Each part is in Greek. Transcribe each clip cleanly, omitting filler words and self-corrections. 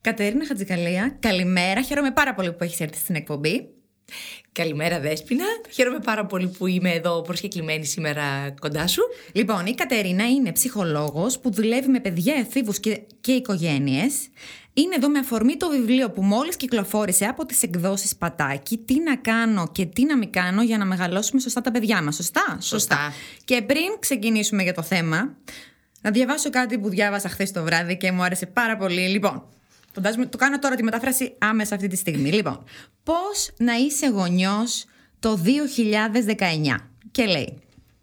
Κατερίνα Χατζικαλία, καλημέρα. Χαίρομαι πάρα πολύ που έχεις έρθει στην εκπομπή. Καλημέρα Δέσποινα. Χαίρομαι πάρα πολύ που είμαι εδώ προσκεκλημένη σήμερα κοντά σου. Λοιπόν, η Κατερίνα είναι ψυχολόγος που δουλεύει με παιδιά, εφήβους και οικογένειες. Είναι εδώ με αφορμή το βιβλίο που μόλις κυκλοφόρησε από τις εκδόσεις Πατάκη. Τι να κάνω και τι να μην κάνω για να μεγαλώσουμε σωστά τα παιδιά μας. Σωστά. Και πριν ξεκινήσουμε για το θέμα, να διαβάσω κάτι που διάβασα χθες το βράδυ και μου άρεσε πάρα πολύ. Λοιπόν, το κάνω τώρα τη μετάφραση άμεσα αυτή τη στιγμή. Λοιπόν, πώς να είσαι γονιός το 2019. Και λέει: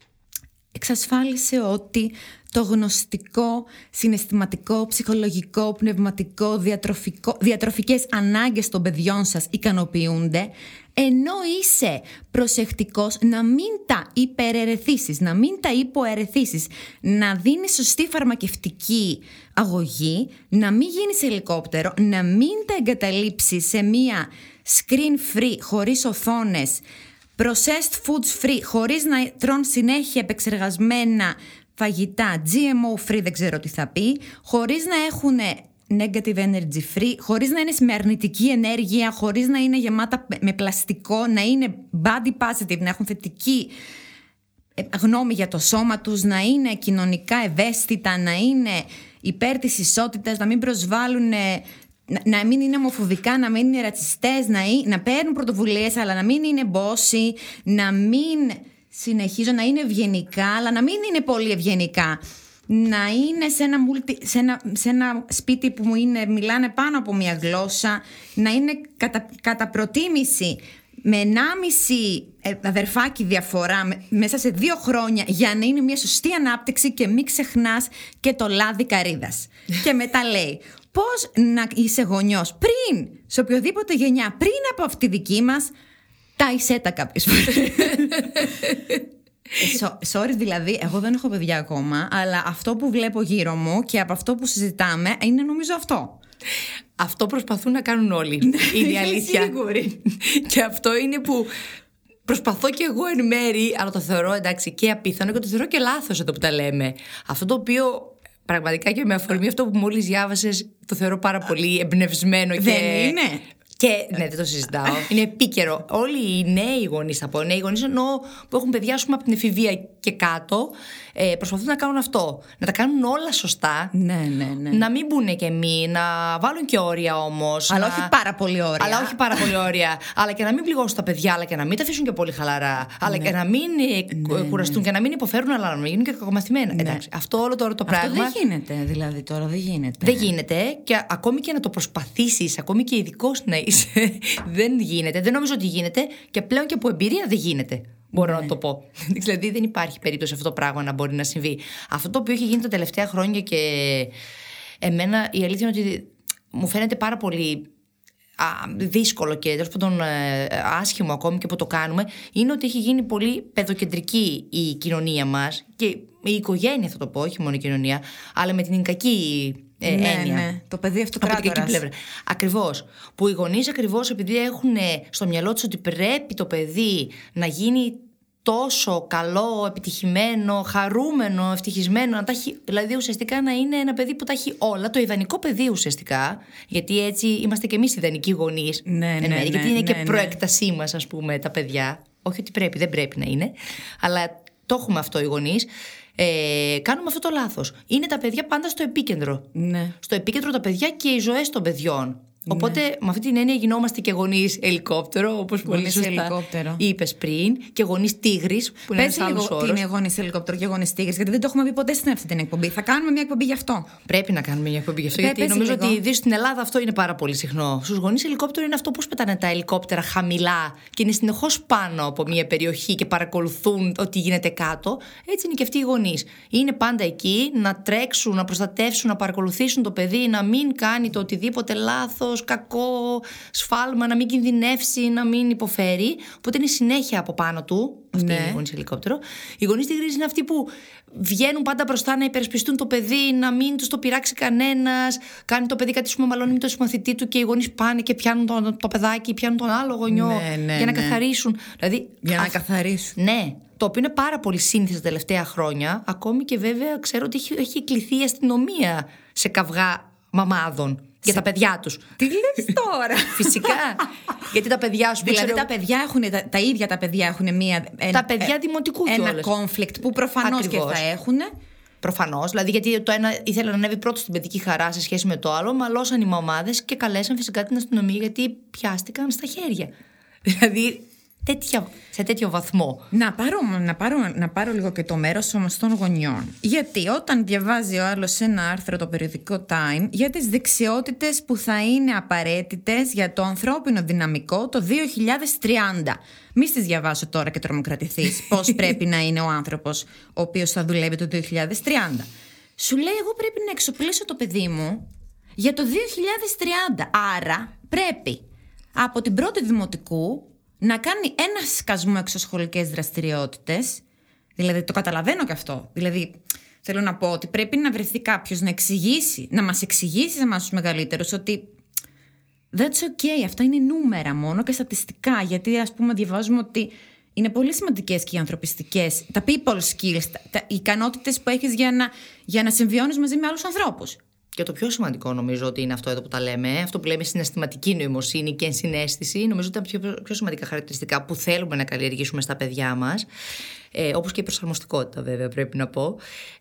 εξασφάλισε ότι το γνωστικό, συναισθηματικό, ψυχολογικό, πνευματικό, διατροφικές ανάγκες των παιδιών σας ικανοποιούνται, ενώ είσαι προσεκτικός να μην τα υπερερεθίσεις, να μην τα υποερεθίσεις, να δίνεις σωστή φαρμακευτική αγωγή, να μην γίνεις ελικόπτερο, να μην τα εγκαταλείψεις σε μία screen free, χωρίς οθόνες, processed foods free, χωρίς να τρώνε συνέχεια επεξεργασμένα φαγητά, GMO free, δεν ξέρω τι θα πει, χωρίς να έχουν negative energy free, χωρίς να είναι με αρνητική ενέργεια, χωρίς να είναι γεμάτα με πλαστικό, να είναι body positive, να έχουν θετική γνώμη για το σώμα τους, να είναι κοινωνικά ευαίσθητα, να είναι υπέρ της ισότητας, να μην προσβάλλουν, να μην είναι ομοφοβικά, να μην είναι ρατσιστές, να παίρνουν πρωτοβουλίες αλλά να μην είναι μπόσοι, να μην να είναι ευγενικά αλλά να μην είναι πολύ ευγενικά, να είναι σε ένα σπίτι που μιλάνε πάνω από μια γλώσσα, να είναι κατά προτίμηση με 1,5 αδερφάκι διαφορά μέσα σε 2 χρόνια, για να είναι μια σωστή ανάπτυξη και μην ξεχνάς και το λάδι καρύδας. Και μετά λέει πώς να είσαι γονιός πριν, σε οποιοδήποτε γενιά, πριν από αυτή τη δική μας, τα ισέτα κάποιες φορές. Sorry, δηλαδή, εγώ δεν έχω παιδιά ακόμα, αλλά αυτό που βλέπω γύρω μου και από αυτό που συζητάμε είναι νομίζω αυτό. Αυτό προσπαθούν να κάνουν όλοι. Είναι η αλήθεια. Σίγουρη. Και αυτό είναι που προσπαθώ και εγώ εν μέρη, αλλά το θεωρώ εντάξει και απίθανο και το θεωρώ και λάθος εδώ που τα λέμε. Αυτό το οποίο πραγματικά και με αφορμή αυτό που μόλις διάβασες, το θεωρώ πάρα πολύ εμπνευσμένο. Δεν είναι. Και ναι, δεν το συζητάω. Είναι επίκαιρο. Όλοι οι νέοι γονείς, θα πω, νέοι γονείς εννοώ που έχουν παιδιά, ας πούμε, από την εφηβεία και κάτω, προσπαθούν να κάνουν αυτό. Να τα κάνουν όλα σωστά. Ναι. Να μην μπουν και μη, να βάλουν και όρια όμως. Αλλά όχι πάρα πολύ όρια. Αλλά και να μην πληγώσουν τα παιδιά, αλλά και να μην τα αφήσουν και πολύ χαλαρά. Αλλά και να μην κουραστούν και να μην υποφέρουν, αλλά να μην γίνουν και κακομαθημένα. Εντάξει, αυτό όλο τώρα το πράγμα. Αυτό δεν γίνεται, δηλαδή τώρα δεν γίνεται. Δεν γίνεται, και ακόμη και να το προσπαθήσεις, ακόμη και ειδικός να είσαι, δεν γίνεται. Δεν νομίζω ότι γίνεται, και πλέον και από εμπειρία δεν γίνεται. Μπορώ να το πω. Δηλαδή δεν υπάρχει περίπτωση αυτό το πράγμα να μπορεί να συμβεί. Αυτό το οποίο έχει γίνει τα τελευταία χρόνια, και εμένα η αλήθεια είναι ότι μου φαίνεται πάρα πολύ δύσκολο και τέλος πάντων άσχημο ακόμη και που το κάνουμε, είναι ότι έχει γίνει πολύ παιδοκεντρική η κοινωνία μας, και η οικογένεια, θα το πω, όχι μόνο η κοινωνία, αλλά με την κακή έννοια. Ναι. Το παιδί αυτοκράτορας. Ακριβώς. Που οι γονείς, ακριβώς επειδή έχουν στο μυαλό τους ότι πρέπει το παιδί να γίνει τόσο καλό, επιτυχημένο, χαρούμενο, ευτυχισμένο, να τα έχει, δηλαδή ουσιαστικά να είναι ένα παιδί που τα έχει όλα, το ιδανικό παιδί ουσιαστικά, γιατί έτσι είμαστε και εμείς ιδανικοί γονείς. Γιατί είναι και προέκτασή μας, ας πούμε, τα παιδιά. Όχι ότι δεν πρέπει να είναι, αλλά το έχουμε αυτό οι γονείς. Κάνουμε αυτό το λάθος. Είναι τα παιδιά πάντα στο επίκεντρο. Ναι. Στο επίκεντρο τα παιδιά και οι ζωές των παιδιών. Οπότε με αυτή την έννοια γινόμαστε και γονείς ελικόπτερο, όπως πολύ σωστά είπες πριν, και γονείς τίγρης, που είναι ένας άλλος όρος. Τι είναι γονείς ελικόπτερο και γονείς τίγρης, γιατί δεν το έχουμε πει ποτέ στην αυτή την εκπομπή. Θα κάνουμε μια εκπομπή γι' αυτό. Πρέπει να κάνουμε μια εκπομπή γι' αυτό, γιατί νομίζω ότι ιδίως στην Ελλάδα αυτό είναι πάρα πολύ συχνό. Στους γονείς ελικόπτερο είναι αυτό, πώς πετάνε τα ελικόπτερα χαμηλά και είναι συνεχώς πάνω από μια περιοχή και παρακολουθούν ό,τι γίνεται κάτω. Έτσι είναι και αυτοί οι γονείς. Είναι πάντα εκεί να τρέξουν, να προστατεύσουν, να παρακολουθήσουν το παιδί, να μην κάνει το οτιδήποτε λάθος, κακό, σφάλμα, να μην κινδυνεύσει, να μην υποφέρει. Οπότε είναι συνέχεια από πάνω του. Αυτή είναι η γονείς ελικόπτερο. Οι γονείς τίγρης είναι αυτοί που βγαίνουν πάντα μπροστά να υπερασπιστούν το παιδί, να μην τους το πειράξει κανένας. Κάνει το παιδί κάτι, σου μαλώνει με το συμμαθητή του, και οι γονείς πάνε και πιάνουν το παιδάκι, πιάνουν τον άλλο γονιό για να καθαρίσουν. Δηλαδή, για να καθαρίσουν. Ναι. Το οποίο είναι πάρα πολύ σύνηθες τα τελευταία χρόνια. Ακόμη και βέβαια ξέρω ότι έχει κληθεί η αστυνομία σε καυγά μαμάδων. Για τα παιδιά τους. Τι λες τώρα? Φυσικά. Γιατί τα παιδιά σου. Δηλαδή τα παιδιά έχουν, τα ίδια τα παιδιά έχουν τα παιδιά δημοτικού κιόλας. Ένα conflict που προφανώς και θα έχουν. Προφανώς. Δηλαδή, γιατί το ένα ήθελε να ανέβει πρώτο στην παιδική χαρά σε σχέση με το άλλο, μαλώσαν οι μαμάδες και καλέσαν φυσικά την αστυνομία γιατί πιάστηκαν στα χέρια. Δηλαδή. Σε τέτοιο βαθμό. Να πάρω λίγο και το μέρος όμως των γονιών. Γιατί όταν διαβάζει ο άλλος ένα άρθρο το περιοδικό Time για τις δεξιότητες που θα είναι απαραίτητες για το ανθρώπινο δυναμικό το 2030. Μη στις διαβάσω τώρα και τρομοκρατηθείς πώς πρέπει να είναι ο άνθρωπος ο οποίος θα δουλεύει το 2030. Σου λέει, εγώ πρέπει να εξοπλίσω το παιδί μου για το 2030. Άρα πρέπει από την πρώτη δημοτικού να κάνει ένα σκασμό εξωσχολικές δραστηριότητες. Δηλαδή, το καταλαβαίνω και αυτό. Δηλαδή, θέλω να πω ότι πρέπει να βρεθεί κάποιος να μας εξηγήσει σε εμάς τους μεγαλύτερους ότι that's okay, αυτά είναι νούμερα μόνο και στατιστικά. Γιατί, ας πούμε, διαβάζουμε ότι είναι πολύ σημαντικές και οι ανθρωπιστικές, τα people skills, οι ικανότητες που έχεις για να συμβιώνεις μαζί με άλλους ανθρώπους. Και το πιο σημαντικό νομίζω ότι είναι αυτό εδώ που τα λέμε, αυτό που λέμε συναισθηματική νοημοσύνη και ενσυναίσθηση, νομίζω ότι είναι τα πιο σημαντικά χαρακτηριστικά που θέλουμε να καλλιεργήσουμε στα παιδιά μας, όπως και η προσαρμοστικότητα βέβαια πρέπει να πω.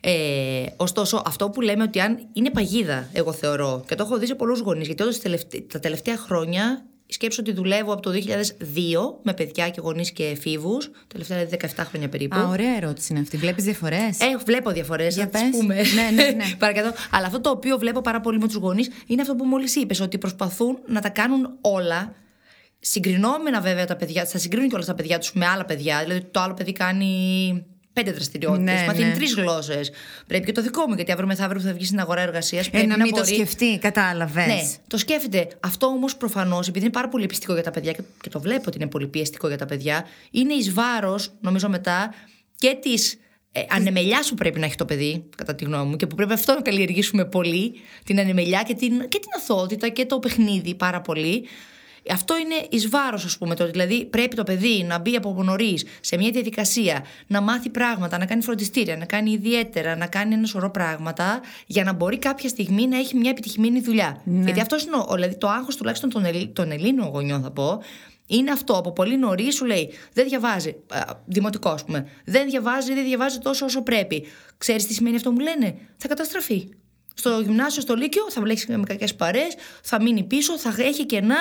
Ωστόσο αυτό που λέμε ότι αν είναι παγίδα, εγώ θεωρώ, και το έχω δει σε πολλούς γονείς, γιατί όντως τα τελευταία χρόνια σκέψω ότι δουλεύω από το 2002 με παιδιά και γονείς και εφήβους, τελευταία 17 χρόνια περίπου. Ωραία ερώτηση είναι αυτή. Βλέπεις διαφορές? Βλέπω διαφορές, να τις πούμε. Ναι. Παρακαλώ. Αλλά αυτό το οποίο βλέπω πάρα πολύ με τους γονείς είναι αυτό που μόλις είπες, ότι προσπαθούν να τα κάνουν όλα. Συγκρινόμενα βέβαια τα παιδιά, θα συγκρίνουν και όλα τα παιδιά τους με άλλα παιδιά. Δηλαδή το άλλο παιδί κάνει 5 δραστηριότητες, μαθαίνει 3 γλώσσες. Πρέπει και το δικό μου, γιατί αύριο μεθαύριο που θα βγει στην αγορά εργασίας. Να μην το σκεφτεί, κατάλαβες. Ναι, το σκέφτεται. Αυτό όμως προφανώς, επειδή είναι πάρα πολύ πιεστικό για τα παιδιά και το βλέπω ότι είναι πολύ πιεστικό για τα παιδιά, είναι εις βάρος, νομίζω μετά, και της ανεμελιάς που πρέπει να έχει το παιδί, κατά τη γνώμη μου, και που πρέπει αυτό να καλλιεργήσουμε πολύ, την ανεμελιά και την αθωότητα και το παιχνίδι πάρα πολύ. Αυτό είναι εις βάρος, ας πούμε. Δηλαδή, πρέπει το παιδί να μπει από νωρίς σε μια διαδικασία, να μάθει πράγματα, να κάνει φροντιστήρια, να κάνει ιδιαίτερα, να κάνει ένα σωρό πράγματα, για να μπορεί κάποια στιγμή να έχει μια επιτυχημένη δουλειά. Ναι. Γιατί αυτό είναι δηλαδή, το άγχος τουλάχιστον των Ελλήνων γονιών, θα πω. Είναι αυτό. Από πολύ νωρίς σου λέει: δεν διαβάζει. Δημοτικό, ας πούμε. Δεν διαβάζει τόσο όσο πρέπει. Ξέρεις τι σημαίνει αυτό, μου λένε? Θα καταστραφεί. Στο γυμνάσιο, στο λύκειο, θα βλέξει με κακές παρέες, θα μείνει πίσω, θα έχει κενά.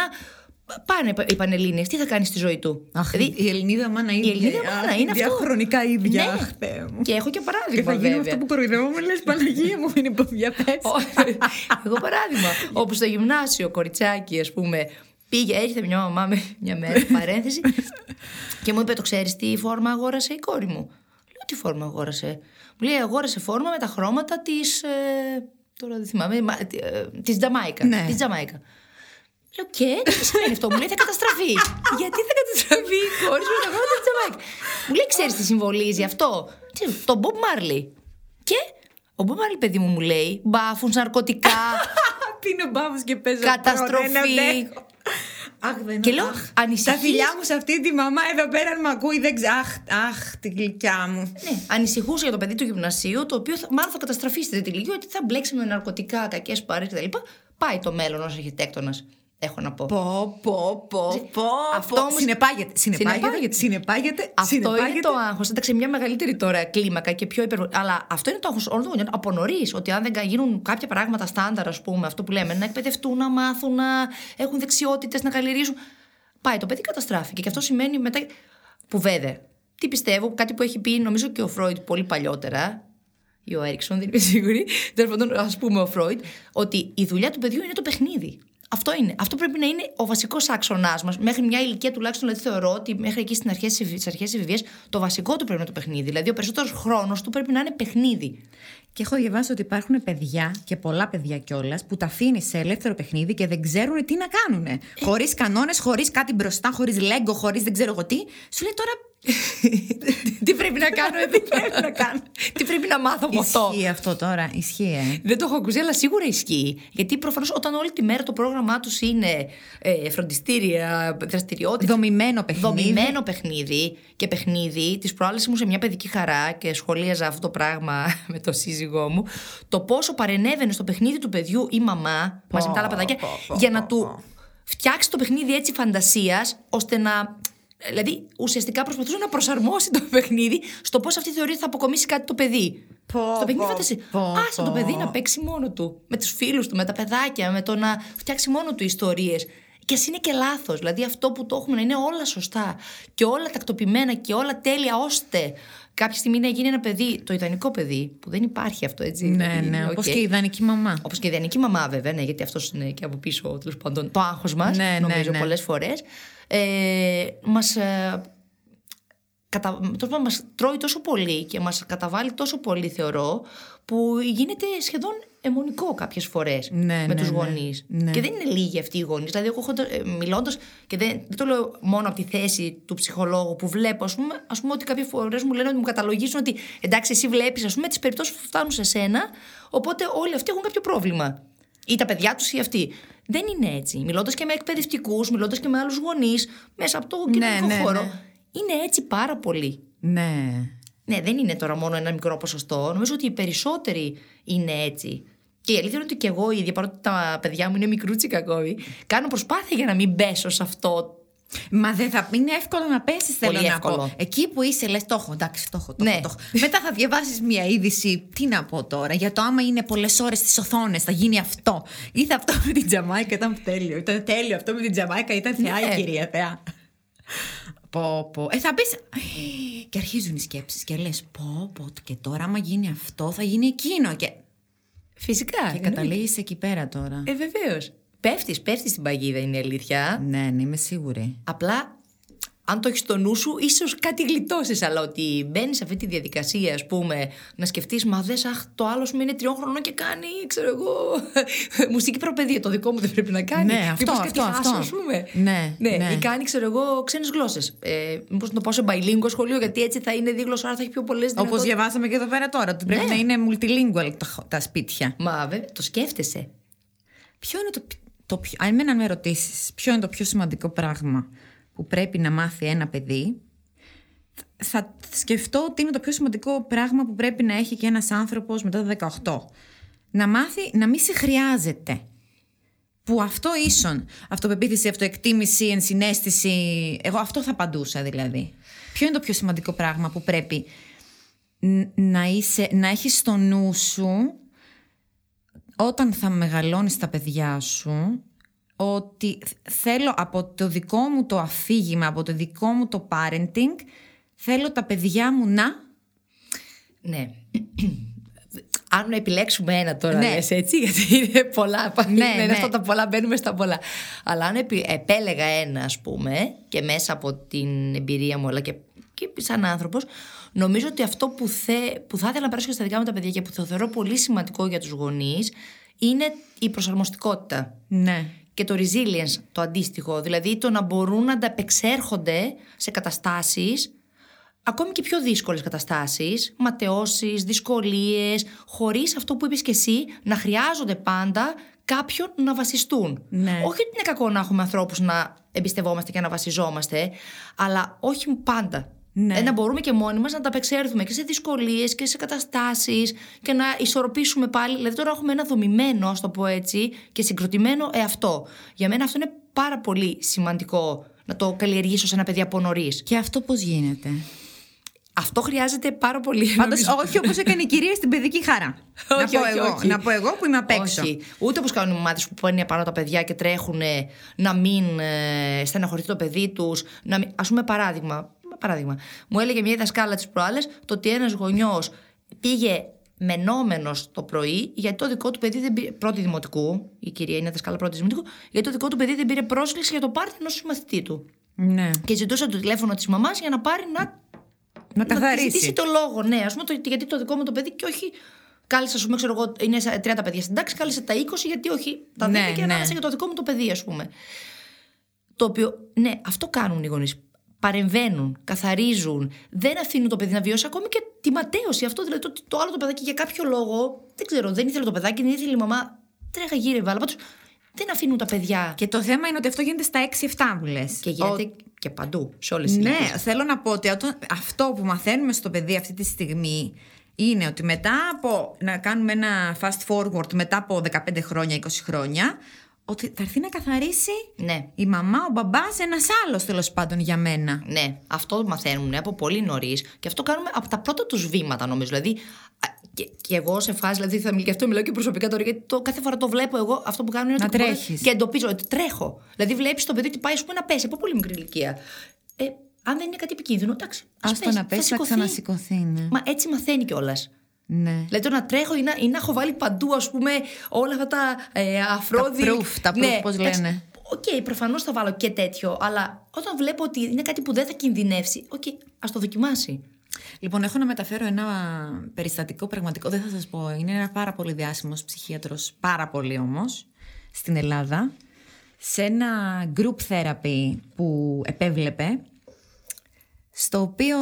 Πάνε οι Πανελλήνιες, τι θα κάνει στη ζωή του? Η Ελληνίδα μάνα ίδια. Η Ελληνίδα μάνα είναι αυτό. Διαχρονικά ίδια. Ναι. Και έχω και παράδειγμα. Και θα γίνω αυτό που κοροϊδεύομαι, λες Παναγία μου, είναι που διαπέσει. Εγώ παράδειγμα. Όπου στο γυμνάσιο, κοριτσάκι, ας πούμε, έρχεται μια μαμά με μια μέρα, παρένθεση, και μου είπε: το ξέρεις τι φόρμα αγόρασε η κόρη μου? Λέω: τι φόρμα αγόρασε? Μου λέει: αγόρασε φόρμα με τα χρώματα της. Τώρα δεν θυμάμαι. Της Τζαμάικα. Ναι. Της Τζαμάικα. Λέω: και τι σημαίνει αυτό? Μου λέει: θα καταστραφεί. Γιατί θα καταστραφεί η κόρη σου με τα χρώματα της Τζαμάικα? Μου λέει: ξέρεις τι συμβολίζει αυτό? Το Bob Marley. Και ο Bob Marley, παιδί μου λέει: μπάφους, ναρκωτικά. Πίνω μπάφους και παίζω καταστροφή. Αχ, δεν και λέω: ανησυχείς? Τα φιλιά μου σε αυτή τη μαμά εδώ πέρα, αν με ακούει, δεν ξέρω. Αχ, την γλυκιά μου. Ναι, ανησυχούσε για το παιδί του γυμνασίου, το οποίο μάλλον θα καταστραφεί στη τρίτη ηλικία, ότι θα μπλέξει με ναρκωτικά, κακές παρέες κτλ. Πάει το μέλλον ως αρχιτέκτονας. Έχω να πω. Αυτό όμως συνεπάγεται. Αυτό είναι το άγχος. Εντάξει, μια μεγαλύτερη τώρα κλίμακα και πιο υπερβολική. Αλλά αυτό είναι το άγχος όλων των γονιών από νωρίς. Ότι αν δεν γίνουν κάποια πράγματα στάνταρ, ας πούμε, αυτό που λέμε, να εκπαιδευτούν, να μάθουν, να έχουν δεξιότητες, να καλλιεργήσουν. Πάει το παιδί, καταστράφηκε. Και αυτό σημαίνει μετά. Που βέβαια. Τι πιστεύω, κάτι που έχει πει νομίζω και ο Φρόιντ πολύ παλιότερα. Ή ο Έριξον, δεν είμαι σίγουρη. Τέλος πάντων, ας πούμε ο Φρόιντ, ότι η δουλειά του παιδιού είναι το παιχνίδι. Αυτό είναι. Αυτό πρέπει να είναι ο βασικός άξονας μας. Μέχρι μια ηλικία τουλάχιστον, δηλαδή θεωρώ ότι μέχρι εκεί στις αρχές εφηβείας, το βασικό του πρέπει να είναι το παιχνίδι. Δηλαδή, ο περισσότερος χρόνος του πρέπει να είναι παιχνίδι. Και έχω διαβάσει ότι υπάρχουν παιδιά, και πολλά παιδιά κιόλας, που τα αφήνει σε ελεύθερο παιχνίδι και δεν ξέρουν τι να κάνουν. Χωρίς κανόνες, χωρίς κάτι μπροστά, χωρίς λέγκο, χωρίς δεν ξέρω εγώ τι. Σου λέει τώρα Τι πρέπει να κάνω, τι πρέπει να μάθω από αυτό. Ισχύει αυτό τώρα, ισχύει. Δεν το έχω ακούσει, αλλά σίγουρα ισχύει. Γιατί προφανώς όταν όλη τη μέρα το πρόγραμμά τους είναι φροντιστήρια, δραστηριότητα. Δομημένο παιχνίδι και παιχνίδι. Τις προάλλες ήμουν σε μια παιδική χαρά και σχολίαζα αυτό το πράγμα με το σύζυγό μου. Το πόσο παρενέβαινε στο παιχνίδι του παιδιού η μαμά μαζί με τα άλλα παιδάκια για να του φτιάξει το παιχνίδι έτσι φαντασίας, ώστε να. Δηλαδή, ουσιαστικά προσπαθούσε να προσαρμόσει το παιχνίδι στο πώς αυτή θεωρεί ότι θα αποκομίσει κάτι το παιδί. Στο παιχνίδι φάνταση. Άσε το παιδί να παίξει μόνο του. Με τους φίλους του, με τα παιδάκια, με το να φτιάξει μόνο του ιστορίες. Και ας είναι και λάθος. Δηλαδή, αυτό που το έχουμε να είναι όλα σωστά και όλα τακτοποιημένα και όλα τέλεια, ώστε κάποια στιγμή να γίνει ένα παιδί, το ιδανικό παιδί, που δεν υπάρχει αυτό, έτσι. Ναι, όπως και η ιδανική μαμά. Όπως και η ιδανική μαμά, βέβαια, ναι, γιατί αυτό είναι και από πίσω, τέλος πάντων, το άγχος μας, νομίζω, πολλές φορές. Μας τρώει τόσο πολύ και μας καταβάλει τόσο πολύ, θεωρώ, που γίνεται σχεδόν αιμονικό κάποιες φορές με τους γονείς. Και δεν είναι λίγοι αυτοί οι γονείς. Δηλαδή, εγώ μιλώντας, και δεν το λέω μόνο από τη θέση του ψυχολόγου που βλέπω, ας πούμε ότι κάποιες φορές μου λένε ότι μου καταλογίζουν ότι εντάξει, εσύ βλέπεις, ας πούμε, τις περιπτώσεις που φτάνουν σε σένα, οπότε όλοι αυτοί έχουν κάποιο πρόβλημα. Ή τα παιδιά τους ή αυτοί. Δεν είναι έτσι. Μιλώντας και με εκπαιδευτικούς, μιλώντας και με άλλους γονείς, μέσα από το κοινωνικό χώρο. Είναι έτσι πάρα πολύ. Ναι, δεν είναι τώρα μόνο ένα μικρό ποσοστό. Νομίζω ότι οι περισσότεροι είναι έτσι. Και η αλήθεια είναι ότι και εγώ ίδια, παρότι τα παιδιά μου είναι μικρούτσικα ακόμη, κάνω προσπάθεια για να μην πέσω σε αυτό. Μα δεν θα είναι εύκολο να πέσεις, θέλω πολύ να εύκολο. πω. Εκεί που είσαι, λες, το έχω, εντάξει, το έχω. Μετά θα διαβάσεις μια είδηση, τι να πω τώρα, για το άμα είναι πολλές ώρες στις οθόνες, θα γίνει αυτό. Ήρθε αυτό με την Τζαμάικα, ήταν τέλειο. Ήταν τέλειο αυτό με την Τζαμάικα, ήταν θεά η κυρία θεά. Θα πεις. Και αρχίζουν οι σκέψεις και λες, και τώρα άμα γίνει αυτό, θα γίνει εκείνο. Και φυσικά. Και καταλήγεις εκεί πέρα τώρα. Βεβαίως. Πέφτεις στην παγίδα, είναι η αλήθεια. Ναι, είμαι σίγουρη. Απλά, αν το έχεις στο νου σου, ίσως κάτι γλιτώσεις. Αλλά ότι μπαίνεις σε αυτή τη διαδικασία, ας πούμε, να σκεφτείς, μα δες, το άλλο σου είναι 3 χρονών και κάνει, ξέρω εγώ, μουσική προπαιδεία. Το δικό μου δεν πρέπει να κάνει. Ναι, αυτό. Ας πούμε. Ναι. Ή κάνει, ξέρω εγώ, ξένες γλώσσες. Μήπως να το πάω σε bilingual σχολείο, γιατί έτσι θα είναι δίγλωσσα, άρα θα έχει πιο πολλές δυνατότητες. Όπως διαβάσαμε και εδώ πέρα τώρα, ότι πρέπει να είναι multilingual τα σπίτια. Μα βέβαια, το σκέφτεσαι. Ποιο είναι αν εμένα με ρωτήσεις, ποιο είναι το πιο σημαντικό πράγμα που πρέπει να μάθει ένα παιδί, θα σκεφτώ ότι είναι το πιο σημαντικό πράγμα που πρέπει να έχει και ένας άνθρωπος μετά τα 18. Να μάθει να μην σε χρειάζεται. Που αυτό ίσον, αυτοπεποίθηση, αυτοεκτίμηση, ενσυναίσθηση, εγώ αυτό θα απαντούσα δηλαδή. Ποιο είναι το πιο σημαντικό πράγμα που πρέπει να έχεις στο νου σου όταν θα μεγαλώνεις τα παιδιά σου, ότι θέλω από το δικό μου το αφήγημα, από το δικό μου το parenting, θέλω τα παιδιά μου να... Ναι. Αν να επιλέξουμε ένα τώρα, λες έτσι, γιατί είναι πολλά. Είναι αυτά τα πολλά, μπαίνουμε στα πολλά. Αλλά αν επέλεγα ένα, ας πούμε, και μέσα από την εμπειρία μου, αλλά και σαν άνθρωπος, νομίζω ότι αυτό που θα ήθελα να περάσω και στα δικά μου τα παιδιά και που θα θεωρώ πολύ σημαντικό για τους γονείς, είναι η προσαρμοστικότητα. Ναι. Και το resilience, το αντίστοιχο. Δηλαδή το να μπορούν να ανταπεξέρχονται σε καταστάσεις, ακόμη και πιο δύσκολες καταστάσεις, ματαιώσεις, δυσκολίες, χωρίς αυτό που είπες και εσύ, να χρειάζονται πάντα κάποιον να βασιστούν. Ναι. Όχι ότι είναι κακό να έχουμε ανθρώπους να εμπιστευόμαστε και να βασιζόμαστε, αλλά όχι πάντα. Ναι. Να μπορούμε και μόνοι μας να ανταπεξέλθουμε και σε δυσκολίες και σε καταστάσεις και να ισορροπήσουμε πάλι. Δηλαδή, τώρα έχουμε ένα δομημένο, ας το πω έτσι, και συγκροτημένο εαυτό. Για μένα αυτό είναι πάρα πολύ σημαντικό να το καλλιεργήσω σε ένα παιδί από νωρίς. Και αυτό πώς γίνεται? Αυτό χρειάζεται πάρα πολύ. Πάντως, όχι όπως έκανε η κυρία στην παιδική χαρά. Όχι. Να πω εγώ που είμαι απ' έξω. Όχι. Ούτε όπως κάνουν οι μαμάδες που πάνε πάνω τα παιδιά και τρέχουν να μην στεναχωρηθεί το παιδί τους. Ας πούμε, παράδειγμα. Μου έλεγε μια δασκάλα τις προάλλες το ότι ένας γονιός πήγε μενόμενος το πρωί γιατί το δικό του παιδί δεν πήρε. Πρώτη δημοτικού, η κυρία είναι δασκάλα πρώτη δημοτικού, γιατί το δικό του παιδί δεν πήρε πρόσκληση για το πάρτι ενός συμμαθητή του. Ναι. Και ζητούσε το τηλέφωνο της μαμάς για να πάρει να καθαρίσει. Να ζητήσει το λόγο, ναι, ας πούμε, γιατί το δικό μου το παιδί και όχι. Κάλεσε, ας πούμε, ξέρω εγώ, είναι 30 παιδιά στην τάξη, κάλεσε τα 20, γιατί όχι τα 10 και ανάλυσε για το δικό μου το παιδί, ας πούμε. Το οποίο, ναι, αυτό κάνουν οι γονείς. παρεμβαίνουν, καθαρίζουν, δεν αφήνουν το παιδί να βιώσει ακόμη και τη ματέωση. Αυτό δηλαδή το άλλο το παιδάκι για κάποιο λόγο, δεν ξέρω, δεν ήθελε το παιδάκι, δεν ήθελε η μαμά, τρέχα γύρευε, αλλά πάντως δεν αφήνουν τα παιδιά. Και το θέμα είναι ότι αυτό γίνεται στα 6-7 που λες. Και γίνεται και παντού, σε όλες τις ηλικίες. Ναι, θέλω να πω ότι αυτό που μαθαίνουμε στο παιδί αυτή τη στιγμή είναι ότι μετά από να κάνουμε ένα fast forward, μετά από 15 χρόνια, 20 χρόνια, ότι θα έρθει να καθαρίσει η μαμά, ο μπαμπάς, ένας άλλος τέλος πάντων για μένα. Ναι, αυτό μαθαίνουν από πολύ νωρίς και αυτό κάνουμε από τα πρώτα τους βήματα, νομίζω. Δηλαδή, και εγώ σε φάση, δηλαδή θα μιλάω και προσωπικά τώρα, γιατί κάθε φορά το βλέπω εγώ, αυτό που κάνω είναι να τρέχεις. Και εντοπίζω ότι τρέχω. Δηλαδή, βλέπεις το παιδί ότι πάει να πέσει από πολύ μικρή ηλικία. Αν δεν είναι κάτι επικίνδυνο, εντάξει. Άστο να πέσει, θα ξανασηκωθεί. Ναι. Μα έτσι μαθαίνει κιόλας. Ναι. Δηλαδή το να τρέχω ή να έχω βάλει παντού, ας πούμε, όλα αυτά τα αφρόδι. Τα proof, πώς λένε. Οκ, προφανώς θα βάλω και τέτοιο, αλλά όταν βλέπω ότι είναι κάτι που δεν θα κινδυνεύσει, ας το δοκιμάσει. Λοιπόν, έχω να μεταφέρω ένα περιστατικό πραγματικό, δεν θα σας πω. Είναι ένα πάρα πολύ διάσημος ψυχίατρος, πάρα πολύ όμως, στην Ελλάδα, σε ένα group therapy που επέβλεπε, στο οποίο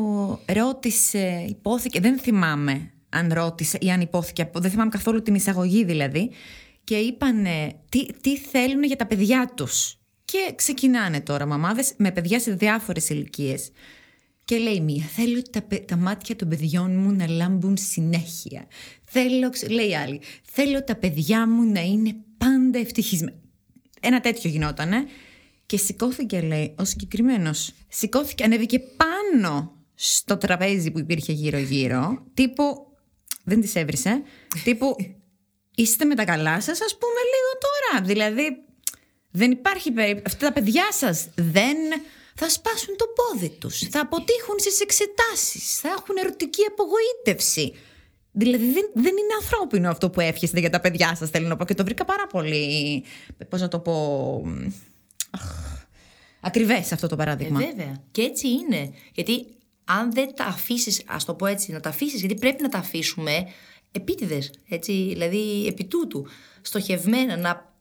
ρώτησε, υπόθηκε, δεν θυμάμαι αν ρώτησε ή αν υπόθηκε, δεν θυμάμαι καθόλου την εισαγωγή δηλαδή, και είπανε τι θέλουν για τα παιδιά τους. Και ξεκινάνε τώρα μαμάδες με παιδιά σε διάφορες ηλικίες. Και λέει μία, θέλω τα μάτια των παιδιών μου να λάμπουν συνέχεια. Λέει άλλη, θέλω τα παιδιά μου να είναι πάντα ευτυχισμένα. Ένα τέτοιο γινότανε. Και σηκώθηκε, λέει, ο συγκεκριμένος. Σηκώθηκε, ανέβηκε πάνω στο τραπέζι που υπήρχε γύρω-γύρω. Τύπου, δεν τις έβρισε. Τύπου, είστε με τα καλά σας, ας πούμε, λίγο τώρα. Δηλαδή, δεν υπάρχει περίπτωση. Αυτά τα παιδιά σας δεν θα σπάσουν το πόδι τους. Θα αποτύχουν στις εξετάσεις. Θα έχουν ερωτική απογοήτευση. Δηλαδή δεν είναι ανθρώπινο αυτό που εύχεστε για τα παιδιά σας, θέλω να πω. Και το βρήκα πάρα πολύ, πώς να το πω, ακριβές αυτό το παράδειγμα. Βέβαια. Και έτσι είναι. Γιατί αν δεν τα αφήσεις, ας το πω έτσι, να τα αφήσεις, γιατί πρέπει να τα αφήσουμε επίτηδες, έτσι, δηλαδή επί τούτου, στοχευμένα,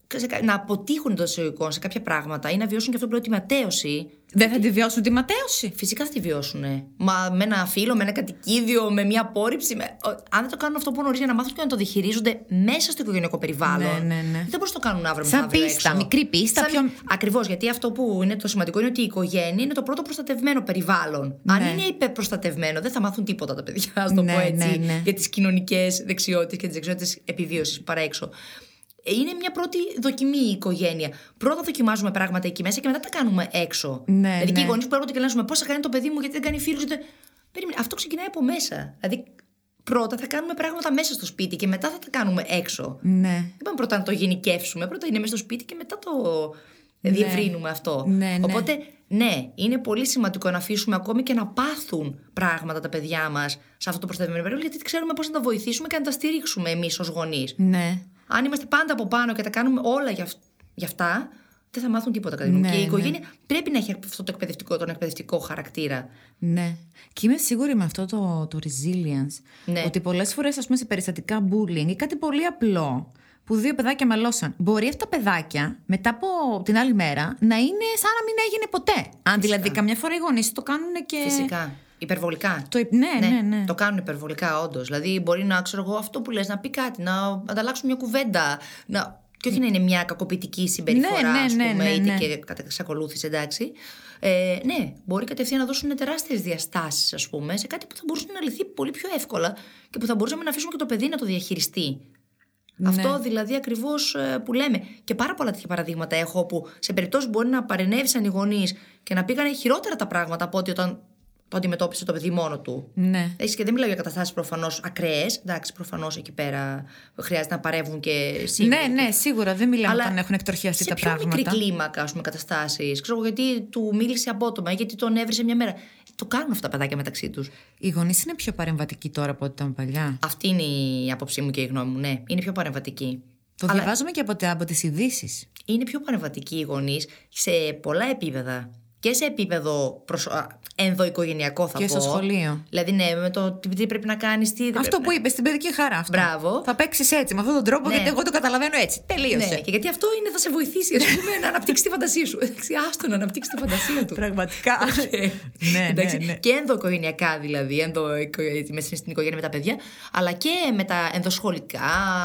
να αποτύχουν το εισαγωγικό σε κάποια πράγματα ή να βιώσουν και αυτό που λέω, τη ματέωση. Δεν θα τη βιώσουν τη ματέωση. Φυσικά θα τη βιώσουν. Μα με ένα φύλλο, με ένα κατοικίδιο, με μια απόρριψη. Αν δεν το κάνουν αυτό που νωρίς για να μάθουν και να το διαχειρίζονται μέσα στο οικογενειακό περιβάλλον. Ναι. Δεν μπορούν να το κάνουν αύριο σαν πίστα, μικρή πίστα. Ακριβώς, γιατί αυτό που είναι το σημαντικό είναι ότι η οικογένεια είναι το πρώτο προστατευμένο περιβάλλον. Αν είναι υπερπροστατευμένο, δεν θα μάθουν τίποτα τα παιδιά, ας το πω έτσι, για τις κοινωνικές δεξιότητες και τις δεξιότητες επιβίωσης παρά έξω. Είναι μια πρώτη δοκιμή η οικογένεια. Πρώτα δοκιμάζουμε πράγματα εκεί μέσα και μετά τα κάνουμε έξω. Δηλαδή και οι γονείς που έρχονται και λένε πώς θα κάνει το παιδί μου, γιατί δεν κάνει φίλους. Περίμενε, αυτό ξεκινάει από μέσα. Δηλαδή πρώτα θα κάνουμε πράγματα μέσα στο σπίτι και μετά θα τα κάνουμε έξω. Ναι. Δεν πάμε πρώτα να το γενικεύσουμε. Πρώτα είναι μέσα στο σπίτι και μετά το διευρύνουμε αυτό. Οπότε, ναι, είναι πολύ σημαντικό να αφήσουμε ακόμη και να πάθουν πράγματα τα παιδιά μας σε αυτό το προστατευμένο περιβάλλον, γιατί ξέρουμε πώς να τα βοηθήσουμε και να τα στηρίξουμε εμείς ως γονείς. Ναι. Αν είμαστε πάντα από πάνω και τα κάνουμε όλα για αυτά, δεν θα μάθουν τίποτα κατά τη γνώμη μου. Και η οικογένεια πρέπει να έχει αυτό τον εκπαιδευτικό χαρακτήρα. Ναι. Και είμαι σίγουρη με αυτό το resilience. Ναι. Ότι πολλές φορές, ας πούμε, σε περιστατικά bullying ή κάτι πολύ απλό, που δύο παιδάκια μαλώσαν, μπορεί αυτά τα παιδάκια μετά από την άλλη μέρα να είναι σαν να μην έγινε ποτέ. Φυσικά. Αν δηλαδή καμιά φορά οι γονείς το κάνουν και. Φυσικά. Υπερβολικά. Ναι. Το κάνουν υπερβολικά, όντως. Δηλαδή, μπορεί να ξέρω εγώ αυτό που λες, να πει κάτι, να ανταλλάξουν μια κουβέντα. Και όχι να είναι μια κακοποιητική συμπεριφορά, ας πούμε, είτε και κατά εξακολούθηση, εντάξει. Ναι, μπορεί κατευθείαν να δώσουν τεράστιες διαστάσεις, ας πούμε, σε κάτι που θα μπορούσε να λυθεί πολύ πιο εύκολα και που θα μπορούσαμε να αφήσουμε και το παιδί να το διαχειριστεί. Ναι. Αυτό δηλαδή ακριβώς που λέμε. Και πάρα πολλά τέτοια παραδείγματα έχω, όπου σε περιπτώσεις μπορεί να παρενέβησαν οι γονείς και να πήγανε χειρότερα τα πράγματα από ότι όταν το αντιμετώπισε το παιδί μόνο του. Ναι. Και δεν μιλάω για καταστάσεις προφανώς ακραίες. Εντάξει, προφανώς εκεί πέρα χρειάζεται να παρεύουν και σίγουρα. Ναι, σίγουρα. Δεν μιλάμε όταν έχουν εκτροχιαστεί τα πράγματα. Σε πιο μικρή κλίμακα, ας πούμε, καταστάσεις. Ξέρω γιατί του μίλησε απότομα, γιατί τον έβρισε μια μέρα. Το κάνουν αυτά τα παιδάκια μεταξύ τους. Οι γονείς είναι πιο παρεμβατικοί τώρα από ό,τι ήταν παλιά. Αυτή είναι η άποψή μου και η γνώμη μου. Ναι, είναι πιο παρεμβατικοί. Διαβάζουμε και από τις ειδήσεις. Είναι πιο παρεμβατικοί οι γονείς σε πολλά επίπεδα. και σε επίπεδο ενδοοικογενειακό θα πω. Και στο σχολείο. Δηλαδή, ναι, με το τι πρέπει να κάνεις, αυτό που είπες στην παιδική χαρά. Αυτό. Μπράβο. Θα παίξεις έτσι, με αυτόν τον τρόπο, γιατί εγώ το καταλαβαίνω έτσι. Τελείωσε. Ναι, και γιατί αυτό θα σε βοηθήσει, ας πούμε, να αναπτύξεις τη φαντασία σου. Άστο να αναπτύξεις τη φαντασία του. Πραγματικά. Ναι. Και ενδοοικογενειακά δηλαδή, μέσα στην οικογένεια με τα παιδιά, αλλά και με τα ενδοσχολικά,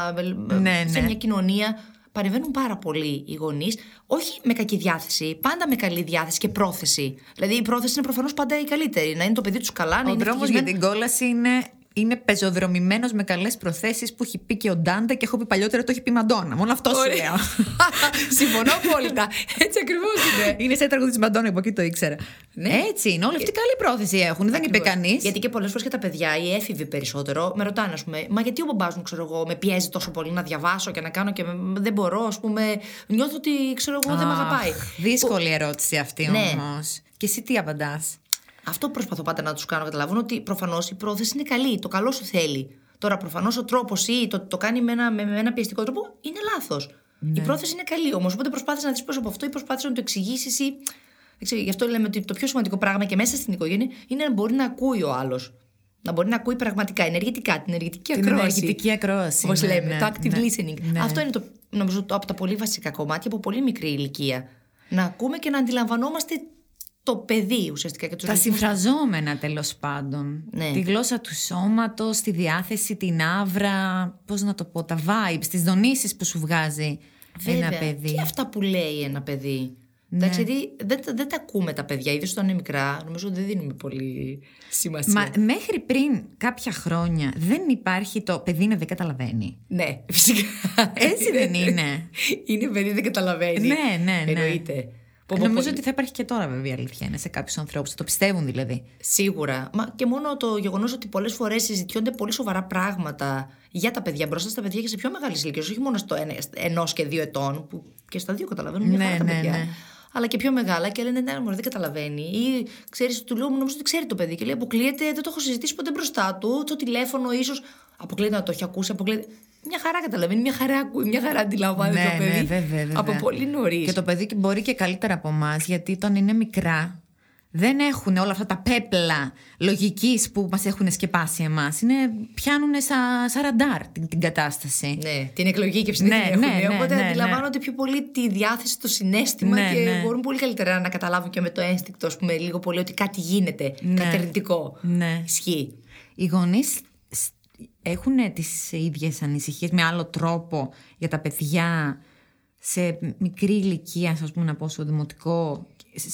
σε μια κοινωνία. Παρεμβαίνουν πάρα πολύ οι γονείς, όχι με κακή διάθεση, πάντα με καλή διάθεση και πρόθεση. Δηλαδή η πρόθεση είναι προφανώς πάντα η καλύτερη, να είναι το παιδί τους καλά, να είναι ευτυχισμένο. Ο δρόμος για την κόλαση είναι πεζοδρομημένος με καλές προθέσεις που έχει πει και ο Ντάντε και έχω πει παλιότερα, το έχει πει Μαντόνα. Μόνο αυτό σου λέω. Συμφωνώ απόλυτα. Έτσι ακριβώς είναι. Είναι σε τραγούδι της Μαντόνα, από εκεί το ήξερα. Ναι, έτσι είναι. Όλοι αυτοί καλή πρόθεση έχουν. Δεν είπε κανείς. Γιατί και πολλές φορές και τα παιδιά, οι έφηβοι περισσότερο, με ρωτάνε, ας πούμε, μα γιατί ο μπαμπάς μου, ξέρω εγώ, με πιέζει τόσο πολύ να διαβάσω και να κάνω και δεν μπορώ, ας πούμε. Νιώθω ότι, ξέρω εγώ, δεν με αγαπάει. Δύσκολη ερώτηση αυτή όμως. Και εσύ τι απαντάς? Αυτό προσπαθώ πάντα να τους κάνω καταλάβουν, ότι προφανώς η πρόθεση είναι καλή, το καλό σου θέλει. Τώρα, προφανώς ο τρόπος ή το κάνει με ένα πιεστικό τρόπο είναι λάθος. Η πρόθεση είναι καλή όμως. Οπότε προσπάθησε να δεις πώς από αυτό ή προσπάθησε να το εξηγήσεις ή. Γι' αυτό λέμε ότι το πιο σημαντικό πράγμα και μέσα στην οικογένεια είναι να μπορεί να ακούει ο άλλος. Να μπορεί να ακούει πραγματικά, ενεργητικά, την ενεργητική ακρόαση. Όπως λέμε, το active listening. Ναι. Αυτό είναι νομίζω από τα πολύ βασικά κομμάτια από πολύ μικρή ηλικία. Να ακούμε και να αντιλαμβανόμαστε το παιδί ουσιαστικά και τους τα συμφραζόμενα τέλος πάντων. Ναι. Τη γλώσσα του σώματος, τη διάθεση, την άβρα, πώς να το πω, τα vibes, τις δονήσεις που σου βγάζει ένα παιδί. Και αυτά που λέει ένα παιδί. Ναι. Εντάξει, δεν τα ακούμε τα παιδιά, ήδη όταν είναι μικρά, νομίζω ότι δεν δίνουμε πολύ σημασία. Μα μέχρι πριν κάποια χρόνια δεν υπάρχει το παιδί δεν καταλαβαίνει. Ναι, φυσικά. Έτσι δεν είναι? Είναι παιδί, δεν καταλαβαίνει. Ναι. Εννοείται. Νομίζω ότι θα υπάρχει και τώρα, βέβαια, αλήθεια είναι σε κάποιους ανθρώπους. Το πιστεύουν δηλαδή. Σίγουρα. Μα και μόνο το γεγονός ότι πολλές φορές συζητιόνται πολύ σοβαρά πράγματα για τα παιδιά, μπροστά στα παιδιά και σε πιο μεγάλες ηλικίες. Όχι μόνο στο 1 και 2 ετών, που και στα 2 καταλαβαίνουν μια χαρά τα παιδιά. Ναι. Αλλά και πιο μεγάλα και λένε ναι, μωρέ, δεν καταλαβαίνει. Ή ξέρεις, του λέω, νομίζω ότι ξέρει το παιδί και λέει αποκλείεται, δεν το έχω συζητήσει ποτέ μπροστά του. Το τηλέφωνο ίσως. Αποκλείεται να το έχει ακούσει, αποκλείεται. Μια χαρά καταλαβαίνει, μια χαρά ακούει, μια χαρά αντιλαμβάνεται το παιδί. Βέβαια. Από πολύ νωρίς. Και το παιδί μπορεί και καλύτερα από εμάς, γιατί όταν είναι μικρά δεν έχουν όλα αυτά τα πέπλα λογικής που μας έχουν σκεπάσει εμάς. Πιάνουν σαν ραντάρ την κατάσταση. Ναι, την εκλογήκευση δεν την έχουν. Οπότε αντιλαμβάνονται πιο πολύ τη διάθεση, το συναίσθημα και μπορούν πολύ καλύτερα να καταλάβουν και με το ένστικτο, ας πούμε, λίγο πολύ ότι κάτι γίνεται. Κάτι αρνητικό. Ισχύει. Οι γονείς έχουν τις ίδιες ανησυχίες με άλλο τρόπο για τα παιδιά σε μικρή ηλικία, ας πούμε, να πω στο δημοτικό,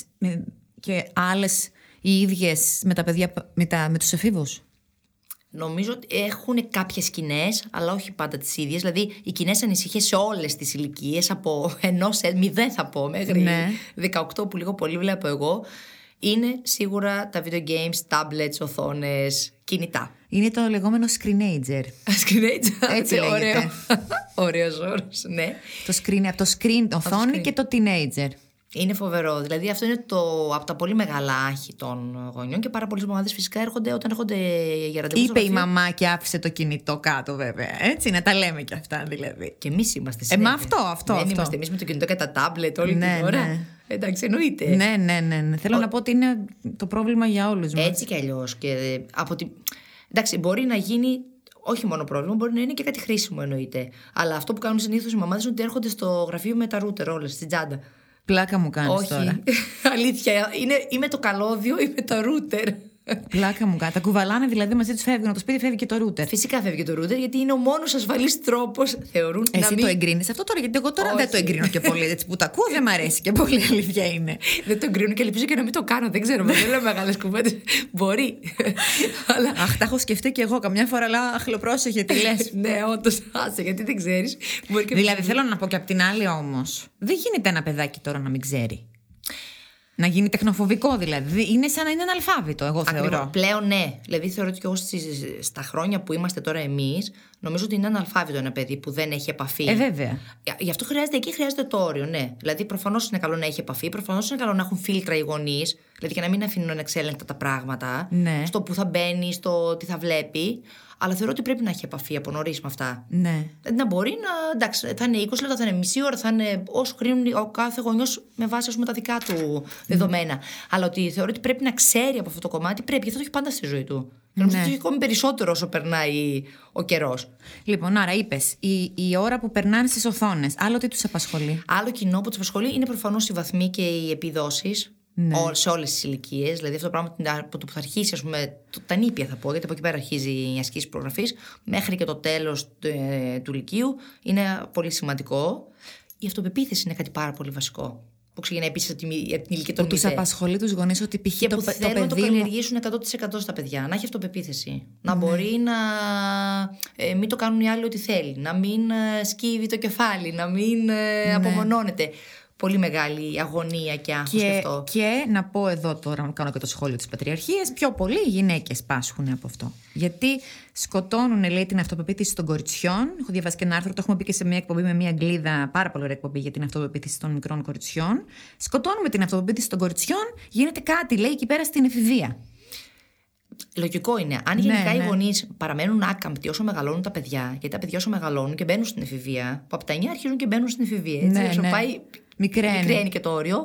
και άλλες οι ίδιες με τα παιδιά, με τους εφήβους? Νομίζω ότι έχουν κάποιες κοινές, αλλά όχι πάντα τις ίδιες. Δηλαδή, οι κοινές ανησυχίες σε όλες τις ηλικίες, από 0 θα πω, μέχρι 18 που λίγο πολύ βλέπω εγώ, είναι σίγουρα τα video games, tablets, οθόνες, κινητά. Είναι το λεγόμενο screenager. Screenager, έτσι λέγεται. Ωραίος όρος, ναι. Από το screen, οθόνη και το teenager. Είναι φοβερό. Δηλαδή, αυτό είναι από τα πολύ μεγάλα άχη των γονιών και πάρα πολλές μαμάδες φυσικά όταν έρχονται για ραντεβού. Είπε η μαμά και άφησε το κινητό κάτω, βέβαια. Έτσι, να τα λέμε κι αυτά δηλαδή. Και εμείς είμαστε συνέχεια. Αυτό. Δεν είμαστε εμείς με το κινητό και τα τάμπλετ όλη την ώρα. Ναι. Εντάξει, εννοείται. Ναι. Θέλω να πω ότι είναι το πρόβλημα για όλους μας. Έτσι κι αλλιώς. Εντάξει, μπορεί να γίνει. Όχι μόνο πρόβλημα, μπορεί να είναι και κάτι χρήσιμο, εννοείται. Αλλά αυτό που κάνουν συνήθως οι μαμάδες είναι ότι έρχονται στο γραφείο με τα ρούτερ όλες στην τσάντα. Πλάκα μου κάνεις τώρα. Όχι, αλήθεια. Είμαι το καλώδιο ή με το ρούτερ. Πλάκα μου κάνει. Τα κουβαλάνε δηλαδή μαζί τους, φεύγουν από το σπίτι, φεύγει και το ρούτερ. Φυσικά φεύγει το ρούτερ, γιατί είναι ο μόνος ασφαλής τρόπος, θεωρούν. Εσύ το εγκρίνεις αυτό τώρα? Γιατί εγώ τώρα δεν το εγκρίνω και πολύ. Έτσι που τα ακούω δεν μ' αρέσει και πολύ, αλήθεια είναι. Δεν το εγκρίνω και ελπίζω και να μην το κάνω. Δεν ξέρω, δεν λέω μεγάλες κουβέντες. Μπορεί. Αχ, τα έχω σκεφτεί κι εγώ καμιά φορά, αλλά αχλοπρόσεχε τι λες. Ναι, όντως, άσε, γιατί δεν ξέρεις. Δηλαδή θέλω να πω και απ' την άλλη όμως, δεν γίνεται ένα παιδάκι τώρα να μην ξέρει. Να γίνει τεχνοφοβικό δηλαδή. Είναι σαν να είναι αναλφάβητο, εγώ θεωρώ. Πλέον ναι. Δηλαδή θεωρώ ότι και εγώ στα χρόνια που είμαστε τώρα εμείς, Νομίζω ότι είναι αναλφάβητο ένα παιδί που δεν έχει επαφή. Βέβαια. Γι' αυτό χρειάζεται το όριο, ναι. Δηλαδή, προφανώς είναι καλό να έχει επαφή, προφανώς είναι καλό να έχουν φίλτρα οι γονείς, δηλαδή και να μην αφήνουν ανεξέλεγκτα τα πράγματα, ναι. στο που θα μπαίνει, στο τι θα βλέπει. Αλλά θεωρώ ότι πρέπει να έχει επαφή από νωρίς με αυτά. Ναι. Να μπορεί να. Εντάξει, θα είναι 20 λεπτά, θα είναι μισή ώρα, θα είναι όσο κρίνουν ο κάθε γονιός με βάση τα δικά του δεδομένα. Αλλά ότι θεωρώ ότι πρέπει να ξέρει από αυτό το κομμάτι, πρέπει, γιατί αυτό το έχει πάντα στη ζωή του. Και νομίζω ότι το έχει ακόμη περισσότερο όσο περνάει ο καιρός. Λοιπόν, άρα είπες, η ώρα που περνάνε στις οθόνες, άλλο τι τους απασχολεί? Άλλο κοινό που τους απασχολεί είναι προφανώς οι βαθμοί και οι επιδόσεις. Ναι. Σε όλες τις ηλικίες. Δηλαδή αυτό το πράγμα από το που θα αρχίσει, ας πούμε, τα νήπια θα πω, γιατί από εκεί πέρα αρχίζει η ασκήση προγραφής, μέχρι και το τέλος του λυκείου, είναι πολύ σημαντικό. Η αυτοπεποίθηση είναι κάτι πάρα πολύ βασικό. Που ξεκινάει επίσης από την ηλικία των που τους απασχολεί τους γονείς, ότι π.χ. το παιδί να το καλλιεργήσουν 100% στα παιδιά. Να έχει αυτοπεποίθηση. Να μπορεί να μην το κάνουν οι άλλοι ό,τι θέλει. Να μην σκύβει το κεφάλι. Να μην απομονώνεται. Πολύ μεγάλη αγωνία και άγχος και αυτό. Και να πω εδώ τώρα, να κάνω και το σχόλιο της πατριαρχίας, πιο πολλοί οι γυναίκες πάσχουν από αυτό. Γιατί σκοτώνουν, λέει, την αυτοπεποίθηση των κοριτσιών. Έχω διαβάσει και ένα άρθρο, το έχουμε πει και σε μια εκπομπή με μια Αγγλίδα, πάρα πολύ ωραία εκπομπή για την αυτοπεποίθηση των μικρών κοριτσιών. Σκοτώνουμε την αυτοπεποίθηση των κοριτσιών, γίνεται κάτι, λέει, εκεί πέρα στην εφηβεία. Λογικό είναι. Αν γενικά οι γονείς παραμένουν άκαμπτοι όσο μεγαλώνουν τα παιδιά, γιατί τα παιδιά όσο μεγαλώνουν και μπαίνουν στην εφηβεία, που από τα 9 αρχίζουν και μπαίνουν στην εφηβεία. Έτσι, όσο πάει. Μικραίνει και το όριο.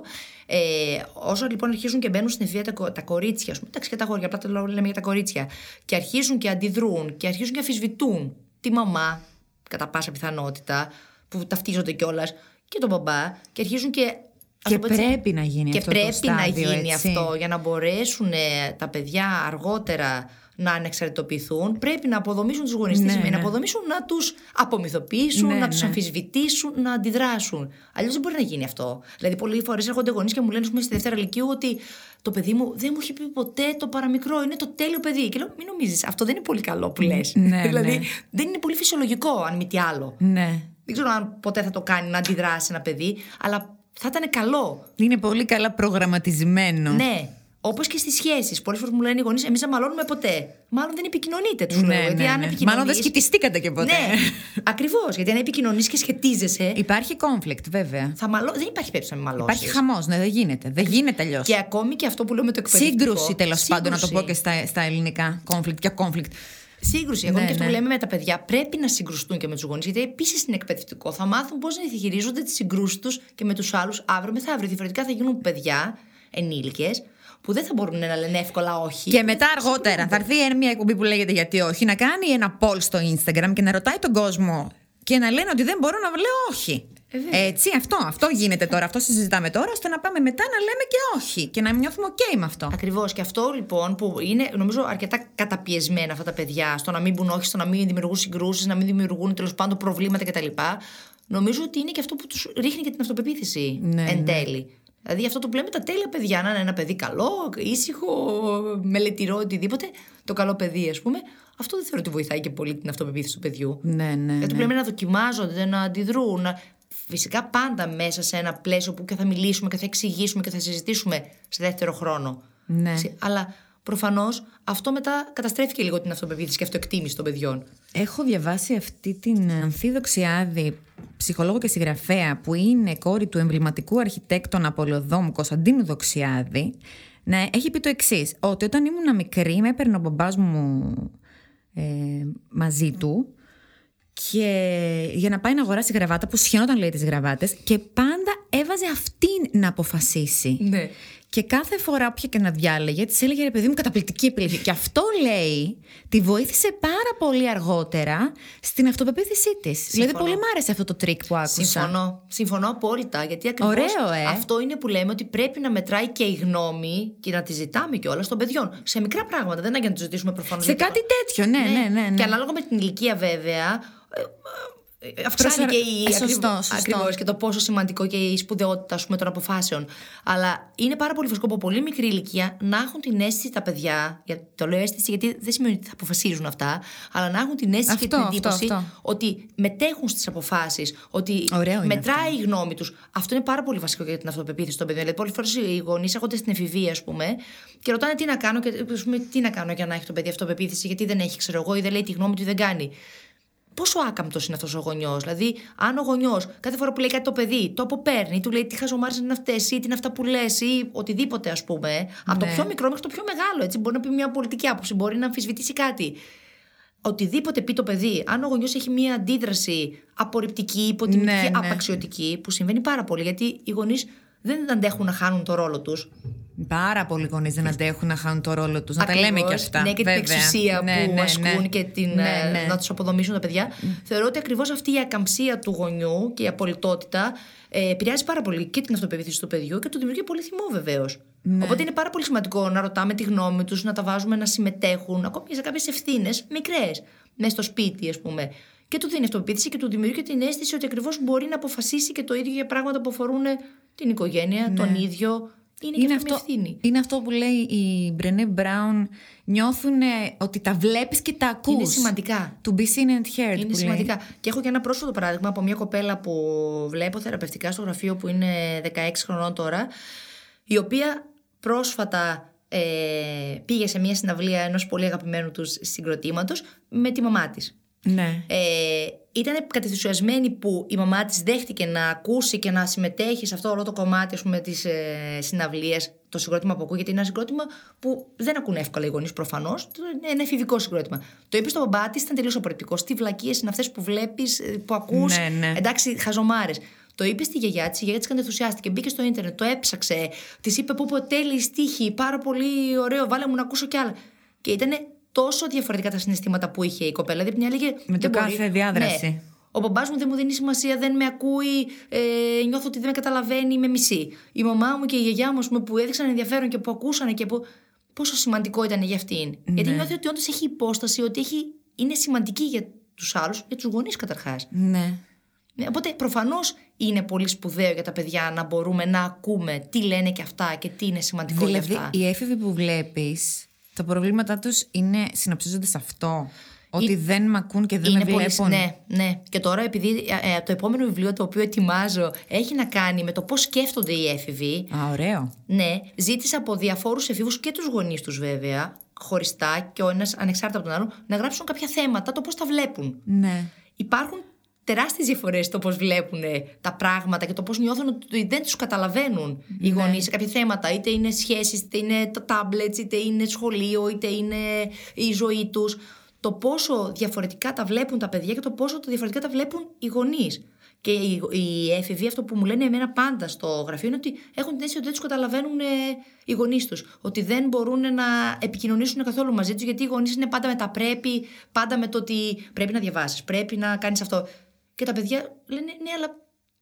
Όσο λοιπόν αρχίζουν και μπαίνουν στην εφηβεία τα κορίτσια, ας πούμε, εντάξει και τα αγόρια, απλά το λέμε για τα κορίτσια, και αρχίζουν και αντιδρούν και αρχίζουν και αμφισβητούν τη μαμά, κατά πάσα πιθανότητα, που ταυτίζονται κιόλας, και τον μπαμπά, και αρχίζουν και. Και πρέπει να γίνει και αυτό. Και πρέπει το στάδιο, να γίνει έτσι. αυτό για να μπορέσουν τα παιδιά αργότερα να ανεξαρτητοποιηθούν. Πρέπει να αποδομήσουν τους γονείς. Να αποδομήσουν, να τους απομυθοποιήσουν, να τους αμφισβητήσουν, να αντιδράσουν. Αλλιώς δεν μπορεί να γίνει αυτό. Δηλαδή, πολλές φορές έρχονται γονείς και μου λένε στη δεύτερη λυκείου ότι το παιδί μου δεν μου έχει πει ποτέ το παραμικρό, είναι το τέλειο παιδί. Και λέω, μην νομίζεις, αυτό δεν είναι πολύ καλό που λες. Δηλαδή, δεν είναι πολύ φυσιολογικό, αν μη τι άλλο. Ναι. Δεν ξέρω αν ποτέ θα το κάνει να αντιδράσει ένα παιδί, αλλά θα ήταν καλό. Είναι πολύ καλά προγραμματισμένο. Ναι. Όπως και στις σχέσεις. Πολλές φορές μου λένε οι γονείς, εμείς δεν μαλώνουμε ποτέ. Μάλλον δεν επικοινωνείτε, τους λέω. Μάλλον δεν σχετιστήκατε και ποτέ. Ναι, ακριβώς. Γιατί αν επικοινωνείς και σχετίζεσαι. Υπάρχει conflict, βέβαια. Δεν υπάρχει περίπτωση να μην μαλώσεις. Υπάρχει χαμός, ναι, δεν γίνεται. Δεν γίνεται αλλιώς. Και ακόμη και αυτό που λέω με το εκπαιδευτικό. Σύγκρουση, τέλος πάντων, να το πω και στα ελληνικά. Conflict και conflict. Σύγκρουση. Ακόμη και αυτό που λέμε με τα παιδιά, πρέπει να συγκρουστούν και με τους γονείς, γιατί επίσης είναι εκπαιδευτικό. Θα μάθουν πώς να διαχειρίζονται τις συγκρούσεις τους και με τους άλλους αύριο μεθαύριο. Διαφορετικά θα γίνουν παιδιά, ενήλικες, που δεν θα μπορούν να λένε εύκολα όχι. Και μετά αργότερα θα έρθει μια εκπομπή που λέγεται Γιατί όχι, να κάνει ένα poll στο Instagram και να ρωτάει τον κόσμο και να λένε ότι δεν μπορώ να λέω όχι. Έτσι, αυτό γίνεται τώρα, αυτό συζητάμε τώρα, ώστε να πάμε μετά να λέμε και όχι και να νιώθουμε OK με αυτό. Ακριβώς. Και αυτό λοιπόν που είναι, νομίζω, αρκετά καταπιεσμένα αυτά τα παιδιά στο να μην μπουν όχι, στο να μην δημιουργούν συγκρούσεις, να μην δημιουργούν τέλος πάντων προβλήματα κτλ. Νομίζω ότι είναι και αυτό που τους ρίχνει και την αυτοπεποίθηση εν τέλει. Δηλαδή αυτό το που λέμε τα τέλεια παιδιά, να είναι ένα παιδί καλό, ήσυχο, μελετηρό, οτιδήποτε. Το καλό παιδί, ας πούμε. Αυτό δεν θεωρώ ότι βοηθάει και πολύ την αυτοπεποίθηση του παιδιού. Γιατί που λέμε να δοκιμάζονται, να αντιδρούν. Φυσικά πάντα μέσα σε ένα πλαίσιο που και θα μιλήσουμε και θα εξηγήσουμε και θα συζητήσουμε σε δεύτερο χρόνο. Ναι. Αλλά προφανώς αυτό μετά καταστρέφει και λίγο την αυτοπεποίθηση και αυτοεκτίμηση των παιδιών. Έχω διαβάσει αυτή την Ανθή Δοξιάδη, ψυχολόγο και συγγραφέα, που είναι κόρη του εμβληματικού αρχιτέκτονα πολεοδόμου Κωνσταντίνου Δοξιάδη, να έχει πει το εξής, ότι όταν ήμουν μικρή με έπαιρνε ο μπαμπάς μου μαζί του και για να πάει να αγοράσει γραβάτα, που σχαινόταν, λέει, τις γραβάτες, και πάντα έβαζε αυτήν να αποφασίσει. Ναι. Και κάθε φορά όποια και να διάλεγε, της έλεγε, ρε παιδί μου, καταπληκτική επιλογή. Και αυτό, λέει, τη βοήθησε πάρα πολύ αργότερα στην αυτοπεποίθησή της. Δηλαδή, πολύ μ' άρεσε αυτό το τρίκ που άκουσα. Συμφωνώ απόλυτα. Γιατί ακριβώς αυτό είναι που λέμε, ότι πρέπει να μετράει και η γνώμη και να τη ζητάμε κιόλας των παιδιών. Σε μικρά πράγματα. Δεν είναι για να το ζητήσουμε προφανώς. Σε κάτι τέτοιο, ναι. Και ανάλογα με την ηλικία, βέβαια. Αυξάνει και ακριβώς και το πόσο σημαντικό και η σπουδαιότητα, ας πούμε, των αποφάσεων. Αλλά είναι πάρα πολύ βασικό από πολύ μικρή ηλικία να έχουν την αίσθηση τα παιδιά. Το λέω αίσθηση γιατί δεν σημαίνει ότι θα αποφασίζουν αυτά, αλλά να έχουν την αίσθηση και την εντύπωση ότι μετέχουν στις αποφάσεις, ότι μετράει η γνώμη τους. Αυτό είναι πάρα πολύ βασικό για την αυτοπεποίθηση των παιδιών. Δηλαδή, πολλές φορές οι γονείς έρχονται στην εφηβεία, ας πούμε, και ρωτάνε τι να κάνω, και, ας πούμε, τι να κάνω για να έχει το παιδί αυτοπεποίθηση, γιατί δεν έχει, ξέρω εγώ, ή δεν λέει τη γνώμη του ή δεν κάνει. πόσο άκαμπτος είναι αυτός ο γονιός. Δηλαδή, αν ο γονιός κάθε φορά που λέει κάτι το παιδί, το αποπαίρνει, του λέει τι χαζομάρες είναι αυτές, ή τι είναι αυτά που λες, ή οτιδήποτε, ας πούμε, από το πιο μικρό μέχρι το πιο μεγάλο. Έτσι, μπορεί να πει μια πολιτική άποψη, μπορεί να αμφισβητήσει κάτι. Οτιδήποτε πει το παιδί, αν ο γονιός έχει μια αντίδραση απορριπτική, υποτιμητική, απαξιωτική, που συμβαίνει πάρα πολύ, γιατί οι γονείς δεν αντέχουν να χάνουν το ρόλο τους. Πάρα πολλοί γονείς δεν αντέχουν να χάνουν το ρόλο τους. Να τα λέμε και αυτά. Ναι, και την εξουσία που ασκούν και να τους αποδομήσουν τα παιδιά. Θεωρώ ότι ακριβώς αυτή η ακαμψία του γονιού και η απολυτότητα επηρεάζει πάρα πολύ και την αυτοπεποίθηση του παιδιού και του δημιουργεί πολύ θυμό, βεβαίως. Οπότε είναι πάρα πολύ σημαντικό να ρωτάμε τη γνώμη τους, να τα βάζουμε να συμμετέχουν, ακόμη και σε κάποιες ευθύνες μικρές, μέσα στο σπίτι, ας πούμε. Και του δίνει αυτοπεποίθηση και του δημιουργεί την αίσθηση ότι ακριβώς μπορεί να αποφασίσει και το ίδιο για πράγματα που αφορούν την οικογένεια, τον ίδιο. Είναι αυτό που λέει η Μπρενέ Μπράουν. Νιώθουν ότι τα βλέπεις και τα ακούς. Είναι σημαντικά. To be seen and heard. Είναι σημαντικά. Και έχω και ένα πρόσφατο παράδειγμα από μια κοπέλα που βλέπω θεραπευτικά στο γραφείο, που είναι 16 χρονών τώρα, η οποία πρόσφατα πήγε σε μια συναυλία ενός πολύ αγαπημένου τους συγκροτήματος με τη μαμά της. Ναι. Ήταν κατενθουσιασμένη που η μαμά της δέχτηκε να ακούσει και να συμμετέχει σε αυτό όλο το κομμάτι, ας πούμε, της συναυλίας, το συγκρότημα που ακούει, γιατί είναι ένα συγκρότημα που δεν ακούν εύκολα οι γονείς προφανώς. Είναι ένα εφηβικό συγκρότημα. Το είπε στον μπαμπά της, ήταν τελείως απορριπτικός. Τι βλακίες είναι αυτές που βλέπεις, που ακούς. Ναι. Εντάξει, χαζομάρες. Το είπε στη γιαγιά της, η γιαγιά της κατενθουσιάστηκε, μπήκε στο ίντερνετ, το έψαξε, της είπε πω τέλειοι στίχοι, πάρα πολύ ωραίο, βάλε μου να ακούσω κι άλλα. Και ήταν τόσο διαφορετικά τα συναισθήματα που είχε η κοπέλα. Δηλαδή, μια έλεγε. Με το κάθε διάδραση. Ναι. Ο μπαμπάς μου δεν μου δίνει σημασία, δεν με ακούει, νιώθω ότι δεν με καταλαβαίνει, με μισεί. Η μαμά μου και η γιαγιά μου, ας πούμε, που έδειξαν ενδιαφέρον και που ακούσανε και που. Πόσο σημαντικό ήταν για αυτήν. Ναι. Γιατί νιώθει ότι όντως έχει υπόσταση, ότι είναι σημαντική για τους άλλους, για τους γονείς καταρχάς. Ναι. Οπότε προφανώς είναι πολύ σπουδαίο για τα παιδιά να μπορούμε να ακούμε τι λένε και αυτά και τι είναι σημαντικό για αυτά. Δηλαδή, οι έφηβοι που βλέπεις, τα προβλήματά τους συνοψίζονται σε αυτό. Ότι δεν μ' ακούν και δεν με βλέπουν. Ναι. Και τώρα, επειδή το επόμενο βιβλίο το οποίο ετοιμάζω έχει να κάνει με το πώς σκέφτονται οι έφηβοι. Α, ωραίο. Ναι, ζήτησα από διαφόρους εφήβους και τους γονείς τους, βέβαια, χωριστά και ο ένας ανεξάρτητα από τον άλλον, να γράψουν κάποια θέματα, το πώς τα βλέπουν. Ναι. Υπάρχουν τεράστιες διαφορές στο πώς βλέπουν τα πράγματα και το πώς νιώθουν ότι δεν τους καταλαβαίνουν οι γονείς σε κάποια θέματα. Είτε είναι σχέσεις, είτε είναι τα tablets, είτε είναι σχολείο, είτε είναι η ζωή τους. Το πόσο διαφορετικά τα βλέπουν τα παιδιά και το πόσο διαφορετικά τα βλέπουν οι γονείς. Και οι έφηβοι, αυτό που μου λένε εμένα πάντα στο γραφείο, είναι ότι έχουν την αίσθηση ότι δεν τους καταλαβαίνουν οι γονείς τους. Ότι δεν μπορούν να επικοινωνήσουν καθόλου μαζί τους, γιατί οι γονείς είναι πάντα με τα πρέπει, πάντα με το ότι πρέπει να διαβάσεις, πρέπει να κάνεις αυτό. Και τα παιδιά λένε ναι, αλλά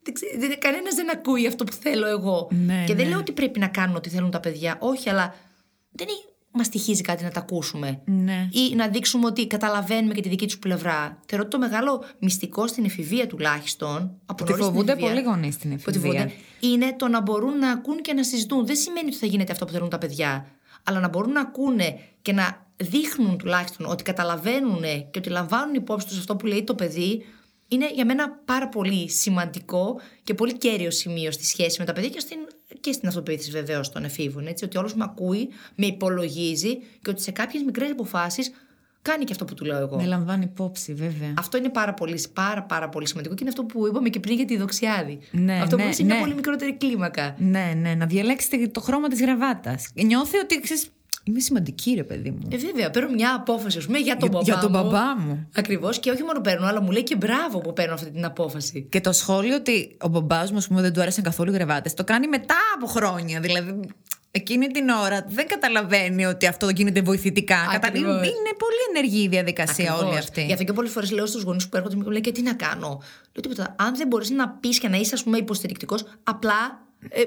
κανένας δεν ακούει αυτό που θέλω εγώ. Ναι, και δεν λέω ότι πρέπει να κάνουν ό,τι θέλουν τα παιδιά, όχι, αλλά δεν μας τυχίζει κάτι να τα ακούσουμε. Ναι. Ή να δείξουμε ότι καταλαβαίνουμε και τη δική τους πλευρά. Θεωρώ ότι το μεγάλο μυστικό στην εφηβεία τουλάχιστον. Ότι φοβούνται πολύ γονείς στην εφηβεία. Είναι το να μπορούν να ακούν και να συζητούν. Δεν σημαίνει ότι θα γίνεται αυτό που θέλουν τα παιδιά. Αλλά να μπορούν να ακούνε και να δείχνουν τουλάχιστον ότι καταλαβαίνουν και ότι λαμβάνουν υπόψη τους αυτό που λέει το παιδί. Είναι για μένα πάρα πολύ σημαντικό και πολύ κέριο σημείο στη σχέση με τα παιδιά και στην αυτοπεποίθηση βεβαίως των εφήβων. Έτσι, ότι όλος με ακούει, με υπολογίζει και ότι σε κάποιες μικρές αποφάσεις κάνει και αυτό που του λέω εγώ. Με λαμβάνει υπόψη, βέβαια. Αυτό είναι πάρα πολύ σημαντικό και είναι αυτό που είπαμε και πριν για τη δοξιάδη. Ναι, αυτό που είναι σε μια πολύ μικρότερη κλίμακα. Ναι, να διαλέξετε το χρώμα της γραβάτας. Νιώθει ότι είμαι σημαντική, ρε παιδί μου. Βέβαια, παίρνω μια απόφαση, ας πούμε, για τον μπαμπά μου. Ακριβώς, και όχι μόνο παίρνω, αλλά μου λέει και μπράβο που παίρνω αυτή την απόφαση. Και το σχόλιο ότι ο μπαμπάς μου, ας πούμε, δεν του άρεσαν καθόλου οι γραβάτες, το κάνει μετά από χρόνια. Δηλαδή, εκείνη την ώρα δεν καταλαβαίνει ότι αυτό γίνεται βοηθητικά. Είναι πολύ ενεργή η διαδικασία. Ακριβώς. Όλη αυτή. Γι' αυτό και πολλές φορές λέω στους γονείς που έρχονται και μου λένε και τι να κάνω. Λέω τίποτα. Αν δεν μπορείς να πεις και να είσαι, ας πούμε, υποστηρικτικός, απλά.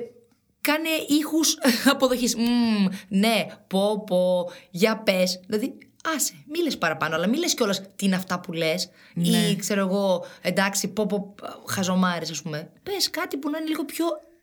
Κάνε ήχους αποδοχής. Ναι, πω, για πες. Δηλαδή, άσε, μη λες παραπάνω, αλλά μη λες κιόλας τι είναι αυτά που λες. Ναι. Ή ξέρω εγώ, εντάξει, πω, χαζομάρες, ας πούμε. Πες κάτι που να είναι λίγο πιο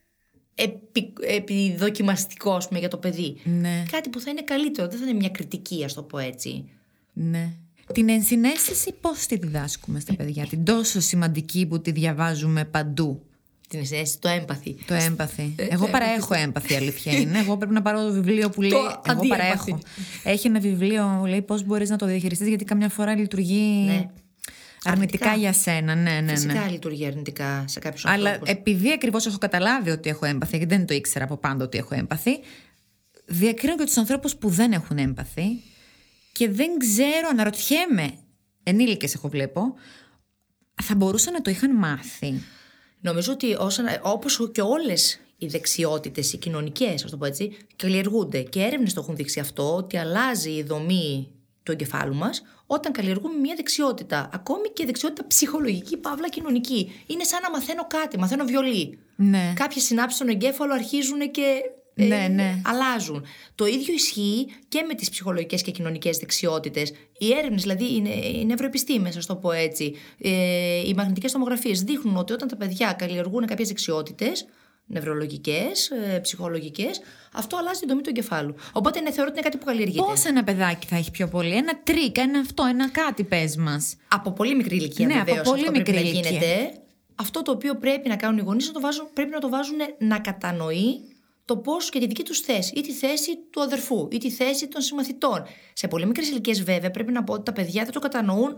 επιδοκιμαστικό, ας πούμε, για το παιδί. Ναι. Κάτι που θα είναι καλύτερο, δεν θα είναι μια κριτική, ας το πω έτσι. Ναι. Την ενσυναίσθηση πώς τη διδάσκουμε στα παιδιά, την τόσο σημαντική που τη διαβάζουμε παντού. Την ενσυναίσθηση, το έμπαθη. Το έμπαθη. Εγώ παραέχω έμπαθη, αλήθεια είναι. Εγώ πρέπει να πάρω το βιβλίο που λέει. Εγώ παραέχω. Έχει ένα βιβλίο που λέει πώς μπορείς να το διαχειριστείς, γιατί καμιά φορά λειτουργεί Αρνητικά για σένα, ναι. Φυσικά λειτουργεί αρνητικά σε κάποιους ανθρώπους. Αλλά επειδή ακριβώς έχω καταλάβει ότι έχω έμπαθη, γιατί δεν το ήξερα από πάντα ότι έχω έμπαθη, διακρίνω και τους ανθρώπους που δεν έχουν έμπαθη και δεν ξέρω, αναρωτιέμαι, ενήλικες έχω βλέπω, θα μπορούσαν να το είχαν μάθει. Νομίζω ότι όπως και όλες οι δεξιότητες, οι κοινωνικές, ας το πω έτσι, καλλιεργούνται. Και έρευνες το έχουν δείξει αυτό, ότι αλλάζει η δομή του εγκεφάλου μας όταν καλλιεργούμε μια δεξιότητα. Ακόμη και δεξιότητα ψυχολογική, παύλα κοινωνική. Είναι σαν να μαθαίνω κάτι, μαθαίνω βιολί. Ναι. Κάποιες συνάψεις στον εγκέφαλο αρχίζουν και αλλάζουν. Το ίδιο ισχύει και με τις ψυχολογικές και κοινωνικές δεξιότητες. Οι έρευνες, δηλαδή οι νευροεπιστήμες, ας το πω έτσι, οι μαγνητικές τομογραφίες δείχνουν ότι όταν τα παιδιά καλλιεργούν κάποιες δεξιότητες, νευρολογικές, ψυχολογικές, αυτό αλλάζει την δομή του εγκεφάλου. Οπότε θεωρώ ότι είναι κάτι που καλλιεργείται. Πώς ένα παιδάκι θα έχει πιο πολύ, ένα τρίκ, ένα κάτι, πες μας. Από πολύ μικρή ηλικία, βεβαίως. Από πολύ μικρή ηλικία. Γίνεται. Αυτό το οποίο πρέπει να κάνουν οι γονείς πρέπει να το βάζουν να κατανοεί το πώς και τη δική τους θέση, ή τη θέση του αδερφού, ή τη θέση των συμμαθητών. Σε πολύ μικρές ηλικίες, βέβαια, πρέπει να πω ότι τα παιδιά δεν το κατανοούν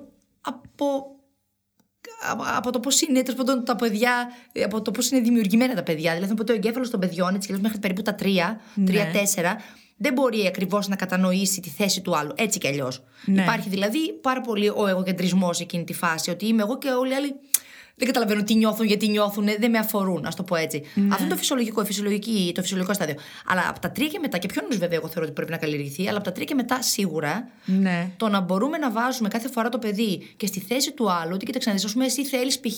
από το πώς είναι τα παιδιά, από το πώς είναι δημιουργημένα τα παιδιά. Δηλαδή, θα πω το εγκέφαλο των παιδιών, έτσι, μέχρι περίπου τα 3-4, δεν μπορεί ακριβώς να κατανοήσει τη θέση του άλλου. Έτσι κι αλλιώς. Ναι. Υπάρχει δηλαδή πάρα πολύ ο εγωκεντρισμός εκείνη τη φάση, ότι είμαι εγώ και όλοι οι άλλοι δεν καταλαβαίνω τι νιώθουν, γιατί νιώθουν, δεν με αφορούν, ας το πω έτσι. Ναι. Αυτό είναι το φυσιολογικό στάδιο. Αλλά από τα 3 και μετά, και πιο νωρίς βέβαια, εγώ θεωρώ ότι πρέπει να καλλιεργηθεί, αλλά από τα 3 και μετά σίγουρα, ναι, το να μπορούμε να βάζουμε κάθε φορά το παιδί και στη θέση του άλλου, ότι κοίταξε να δεις, ας πούμε, εσύ θέλεις π.χ.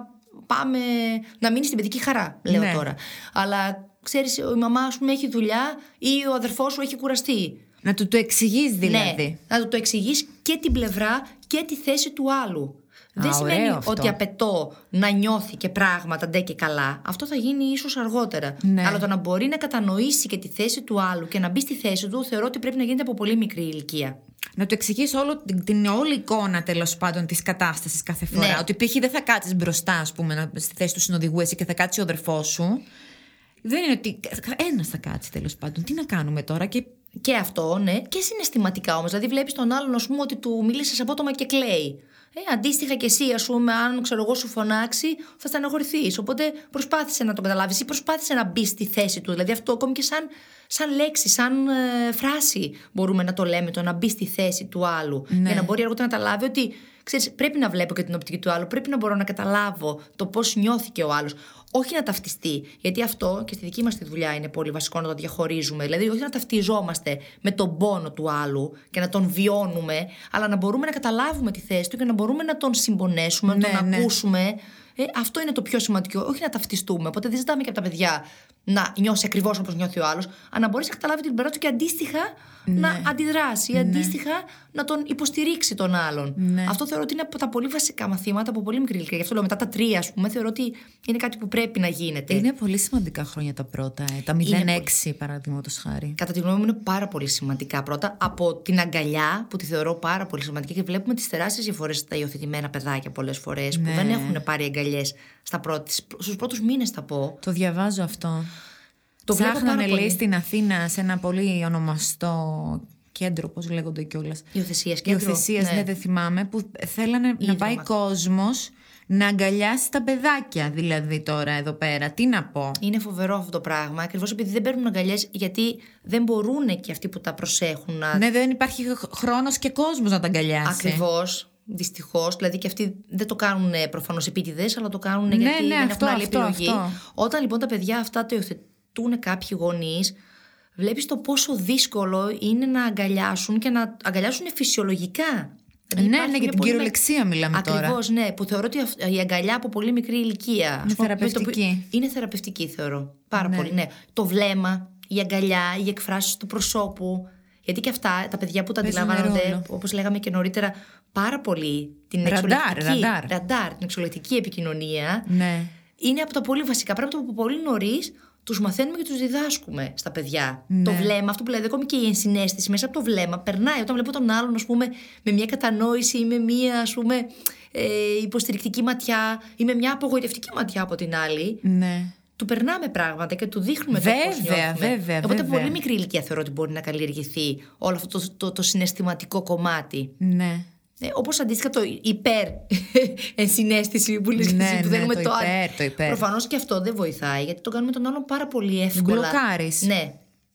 να μείνεις στην παιδική χαρά, λέω, ναι, τώρα. Αλλά ξέρεις, η μαμά σου έχει δουλειά ή ο αδερφός σου έχει κουραστεί. Να του το εξηγείς δηλαδή. Ναι, να του το εξηγείς και την πλευρά και τη θέση του άλλου. Δεν σημαίνει ότι απαιτώ να νιώθει και πράγματα ντε και καλά. Αυτό θα γίνει ίσως αργότερα. Ναι. Αλλά το να μπορεί να κατανοήσει και τη θέση του άλλου και να μπει στη θέση του, θεωρώ ότι πρέπει να γίνεται από πολύ μικρή ηλικία. Να του εξηγείς την όλη εικόνα, τέλος πάντων, της κατάστασης κάθε φορά. Ναι. Ότι π.χ. δεν θα κάτσεις μπροστά, ας πούμε, στη θέση του συνοδηγού εσύ και θα κάτσει ο αδερφός σου. Δεν είναι ότι ένας θα κάτσει, τέλος πάντων. Τι να κάνουμε τώρα και αυτό, ναι, και συναισθηματικά όμως. Δηλαδή, βλέπεις τον άλλον, ας πούμε, ότι του μίλησες απότομα και κλαίει. Αντίστοιχα και εσύ, ας πούμε, αν ξέρω εγώ σου φωνάξει, θα στεναχωρηθείς. Οπότε προσπάθησε να τον καταλάβεις ή προσπάθησε να μπει στη θέση του. Δηλαδή, αυτό ακόμη και σαν λέξη, σαν φράση μπορούμε να το λέμε, το να μπει στη θέση του άλλου. Ναι. Για να μπορεί αργότερα να καταλάβει ότι, ξέρεις, πρέπει να βλέπω και την οπτική του άλλου, πρέπει να μπορώ να καταλάβω το πώς νιώθηκε ο άλλος. Όχι να ταυτιστεί, γιατί αυτό και στη δική μας τη δουλειά είναι πολύ βασικό να το διαχωρίζουμε. Δηλαδή, όχι να ταυτιζόμαστε με τον πόνο του άλλου και να τον βιώνουμε, αλλά να μπορούμε να καταλάβουμε τη θέση του και να μπορούμε να τον συμπονέσουμε, να τον ακούσουμε. Αυτό είναι το πιο σημαντικό, όχι να ταυτιστούμε. Οπότε δεν ζητάμε και από τα παιδιά να νιώσει ακριβώς όπως νιώθει ο άλλος, αλλά να μπορέσει να καταλάβει την πλευρά του και αντίστοιχα να αντιδράσει ή αντίστοιχα να τον υποστηρίξει τον άλλον. Ναι. Αυτό θεωρώ ότι είναι από τα πολύ βασικά μαθήματα από πολύ μικρή ηλικία. Γι' αυτό λέω μετά τα 3, ας πούμε, θεωρώ ότι είναι κάτι που πρέπει να γίνεται. Είναι πολύ σημαντικά χρόνια τα πρώτα, τα 0-6 παραδείγματος χάρη. Κατά τη γνώμη μου, είναι πάρα πολύ σημαντικά πρώτα. Από την αγκαλιά, που τη θεωρώ πάρα πολύ σημαντική, και βλέπουμε τις τεράστιες διαφορές στα υιοθετημένα παιδάκια πολλές φορές, που δεν έχουν πάρει αγκαλιές στους πρώτους μήνες, θα πω. Το διαβάζω αυτό. Το ψάχνανε, λέει, στην Αθήνα σε ένα πολύ ονομαστό κέντρο, πώς λέγονται κιόλας. Υιοθεσίας κέντρο. Υιοθεσίας, ναι, δεν θυμάμαι, που θέλανε να πάει κόσμος να αγκαλιάσει τα παιδάκια, δηλαδή τώρα εδώ πέρα. Τι να πω. Είναι φοβερό αυτό το πράγμα, ακριβώς επειδή δεν παίρνουν αγκαλιές, γιατί δεν μπορούν και αυτοί που τα προσέχουν να. Ναι, δεν υπάρχει χρόνος και κόσμος να τα αγκαλιάσει. Ακριβώς. Δυστυχώς, δηλαδή και αυτοί δεν το κάνουν προφανώς επίτηδες, αλλά το κάνουν γιατί δεν έχουν άλλη επιλογή. Όταν λοιπόν τα παιδιά αυτά το υιοθετούν κάποιοι γονείς, βλέπεις το πόσο δύσκολο είναι να αγκαλιάσουν και να αγκαλιάσουν φυσιολογικά. Δηλαδή ναι, για την κυριολεξία μιλάμε τώρα. Ακριβώς, ναι, που θεωρώ ότι η αγκαλιά από πολύ μικρή ηλικία είναι θεραπευτική. Είναι θεραπευτική, θεωρώ. Πάρα πολύ, ναι. Το βλέμμα, η αγκαλιά, οι εκφράσεις του προσώπου. Γιατί και αυτά τα παιδιά που τα αντιλαμβάνονται, όπως λέγαμε και νωρίτερα, πάρα πολύ την εξωλεκτική επικοινωνία. Ναι. Είναι από τα πολύ βασικά πράγματα που από πολύ νωρίς τους μαθαίνουμε και τους διδάσκουμε στα παιδιά. Ναι. Το βλέμμα, αυτό που λέτε, ακόμη και η ενσυναίσθηση μέσα από το βλέμμα περνάει. Όταν βλέπω τον άλλον, ας πούμε, με μια κατανόηση ή με μια, ας πούμε, υποστηρικτική ματιά ή με μια απογοητευτική ματιά από την άλλη. Ναι. Του περνάμε πράγματα και του δείχνουμε το πώς νιώθουμε. Βέβαια. Οπότε από πολύ μικρή ηλικία θεωρώ ότι μπορεί να καλλιεργηθεί όλο αυτό το συναισθηματικό κομμάτι. Ναι. Όπως αντίστοιχα το υπερ-ενσυναίσθηση που λες, Ναι, που δίνουμε το υπέρ. Προφανώς και αυτό δεν βοηθάει, γιατί το κάνουμε τον άλλον πάρα πολύ εύκολα. Μπλοκάρεις. Ναι.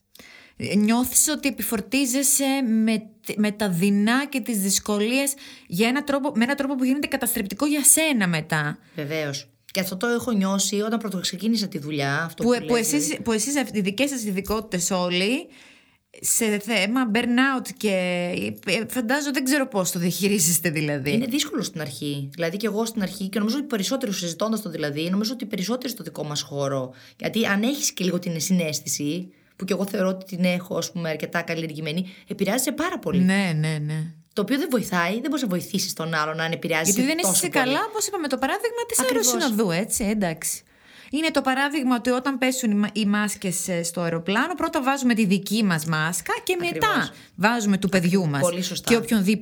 Νιώθεις ότι επιφορτίζεσαι με τα δεινά και τις δυσκολίες με έναν τρόπο που γίνεται καταστρεπτικό για σένα μετά. Βεβαίως. Και αυτό το έχω νιώσει όταν πρωτοξεκίνησα τη δουλειά. Αυτό που εσείς οι δικές σας ειδικότητες όλοι σε θέμα burnout και φαντάζομαι δεν ξέρω πώς το διαχειρίζεστε δηλαδή. Είναι δύσκολο στην αρχή. Δηλαδή και εγώ στην αρχή, και νομίζω ότι περισσότερο συζητώντας το δηλαδή, νομίζω ότι περισσότερο στο δικό μας χώρο. Γιατί αν έχεις και λίγο την συναίσθηση, που και εγώ θεωρώ ότι την έχω, ας πούμε, αρκετά καλλιεργημένη, επηρεάζει πάρα πολύ. Ναι. Το οποίο δεν βοηθάει, δεν μπορεί να βοηθήσει τον άλλον αν επηρεάζει. Γιατί δεν είσαι καλά, όπως είπαμε, το παράδειγμα της αεροσυνοδού, έτσι, εντάξει. Είναι το παράδειγμα ότι όταν πέσουν οι μάσκες στο αεροπλάνο, πρώτα βάζουμε τη δική μας μάσκα και μετά βάζουμε του παιδιού μας. Πολύ σωστά. Και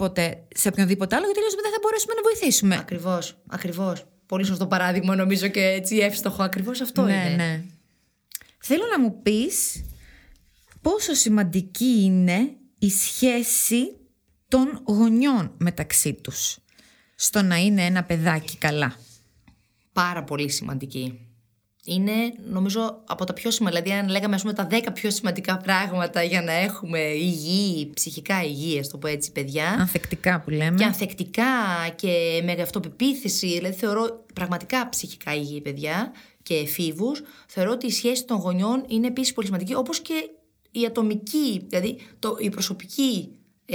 σε οποιονδήποτε άλλο, γιατί δεν θα μπορέσουμε να βοηθήσουμε. Ακριβώς. Πολύ σωστό παράδειγμα, νομίζω, και έτσι εύστοχο. Ακριβώς αυτό είναι. Ναι. Θέλω να μου πεις πόσο σημαντική είναι η σχέση των γονιών μεταξύ τους στο να είναι ένα παιδάκι καλά. Πάρα πολύ σημαντική. Είναι, νομίζω, από τα πιο σημαντικά. Δηλαδή, αν λέγαμε, ας πούμε, τα 10 πιο σημαντικά πράγματα για να έχουμε ψυχικά υγιή, ας το πω έτσι, παιδιά. Ανθεκτικά που λέμε. Και ανθεκτικά και με αυτοπεποίθηση. Δηλαδή, θεωρώ πραγματικά ψυχικά υγιή παιδιά και εφήβους. Θεωρώ ότι η σχέση των γονιών είναι επίσης πολύ σημαντική, όπως και η ατομική, δηλαδή η προσωπική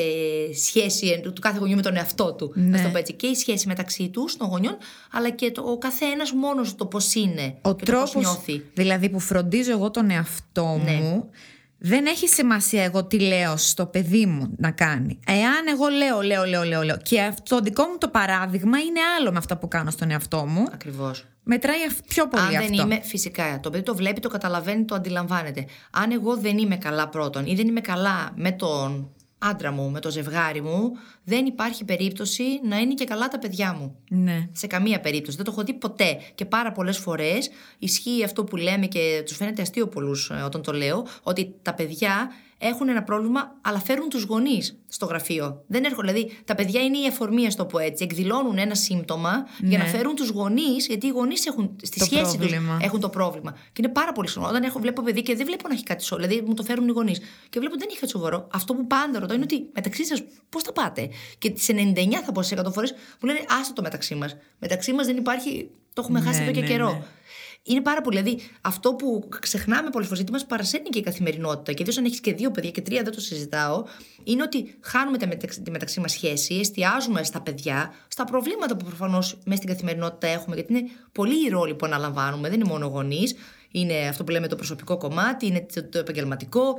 σχέση του κάθε γονιού με τον εαυτό του. Ναι. Το πω έτσι. Και η σχέση μεταξύ τους, των γονιών, αλλά και ο καθένας μόνος το πώς είναι. Ο και τρόπος, το πώς νιώθει. Δηλαδή, που φροντίζω εγώ τον εαυτό μου, δεν έχει σημασία εγώ τι λέω στο παιδί μου να κάνει. Εάν εγώ λέω και το δικό μου το παράδειγμα είναι άλλο με αυτά που κάνω στον εαυτό μου. Ακριβώς. Μετράει πιο πολύ αυτό. Αν δεν είμαι, φυσικά, το παιδί το βλέπει, το καταλαβαίνει, το αντιλαμβάνεται. Αν εγώ δεν είμαι καλά πρώτον ή δεν είμαι καλά με τον άντρα μου, με το ζευγάρι μου, δεν υπάρχει περίπτωση να είναι και καλά τα παιδιά μου. Ναι. Σε καμία περίπτωση. Δεν το έχω δει ποτέ. Και πάρα πολλές φορές ισχύει αυτό που λέμε και τους φαίνεται αστείο πολλούς όταν το λέω, ότι τα παιδιά έχουν ένα πρόβλημα, αλλά φέρουν τους γονείς στο γραφείο. Δεν έρχονται, δηλαδή τα παιδιά είναι η αφορμή, ας το πω έτσι. Εκδηλώνουν ένα σύμπτωμα για να φέρουν τους γονείς, γιατί οι γονείς έχουν στη σχέση τους έχουν το πρόβλημα. Και είναι πάρα πολύ σοβαρό. Όταν βλέπω παιδί και δεν βλέπω να έχει κάτι σοβαρό, δηλαδή μου το φέρουν οι γονείς και βλέπω ότι δεν έχει κάτι σοβαρό, αυτό που πάντα ρωτάω είναι ότι μεταξύ σας πώς θα πάτε. Και σε 99 θα πω σε 100 φορές μου λένε άστο το μεταξύ μας. Μεταξύ μας δεν υπάρχει, το έχουμε χάσει εδώ και καιρό. Ναι. Είναι πάρα πολύ. Δηλαδή, αυτό που ξεχνάμε πολλές φορές, γιατί μας παρασένει και η καθημερινότητα, και ιδίως αν έχεις και 2 παιδιά και 3, δεν το συζητάω, είναι ότι χάνουμε τη μεταξύ μας σχέση, εστιάζουμε στα παιδιά, στα προβλήματα που προφανώς μέσα στην καθημερινότητα έχουμε, γιατί είναι πολλοί οι ρόλοι που αναλαμβάνουμε, δεν είναι μόνο γονείς. Είναι αυτό που λέμε το προσωπικό κομμάτι, είναι το επαγγελματικό,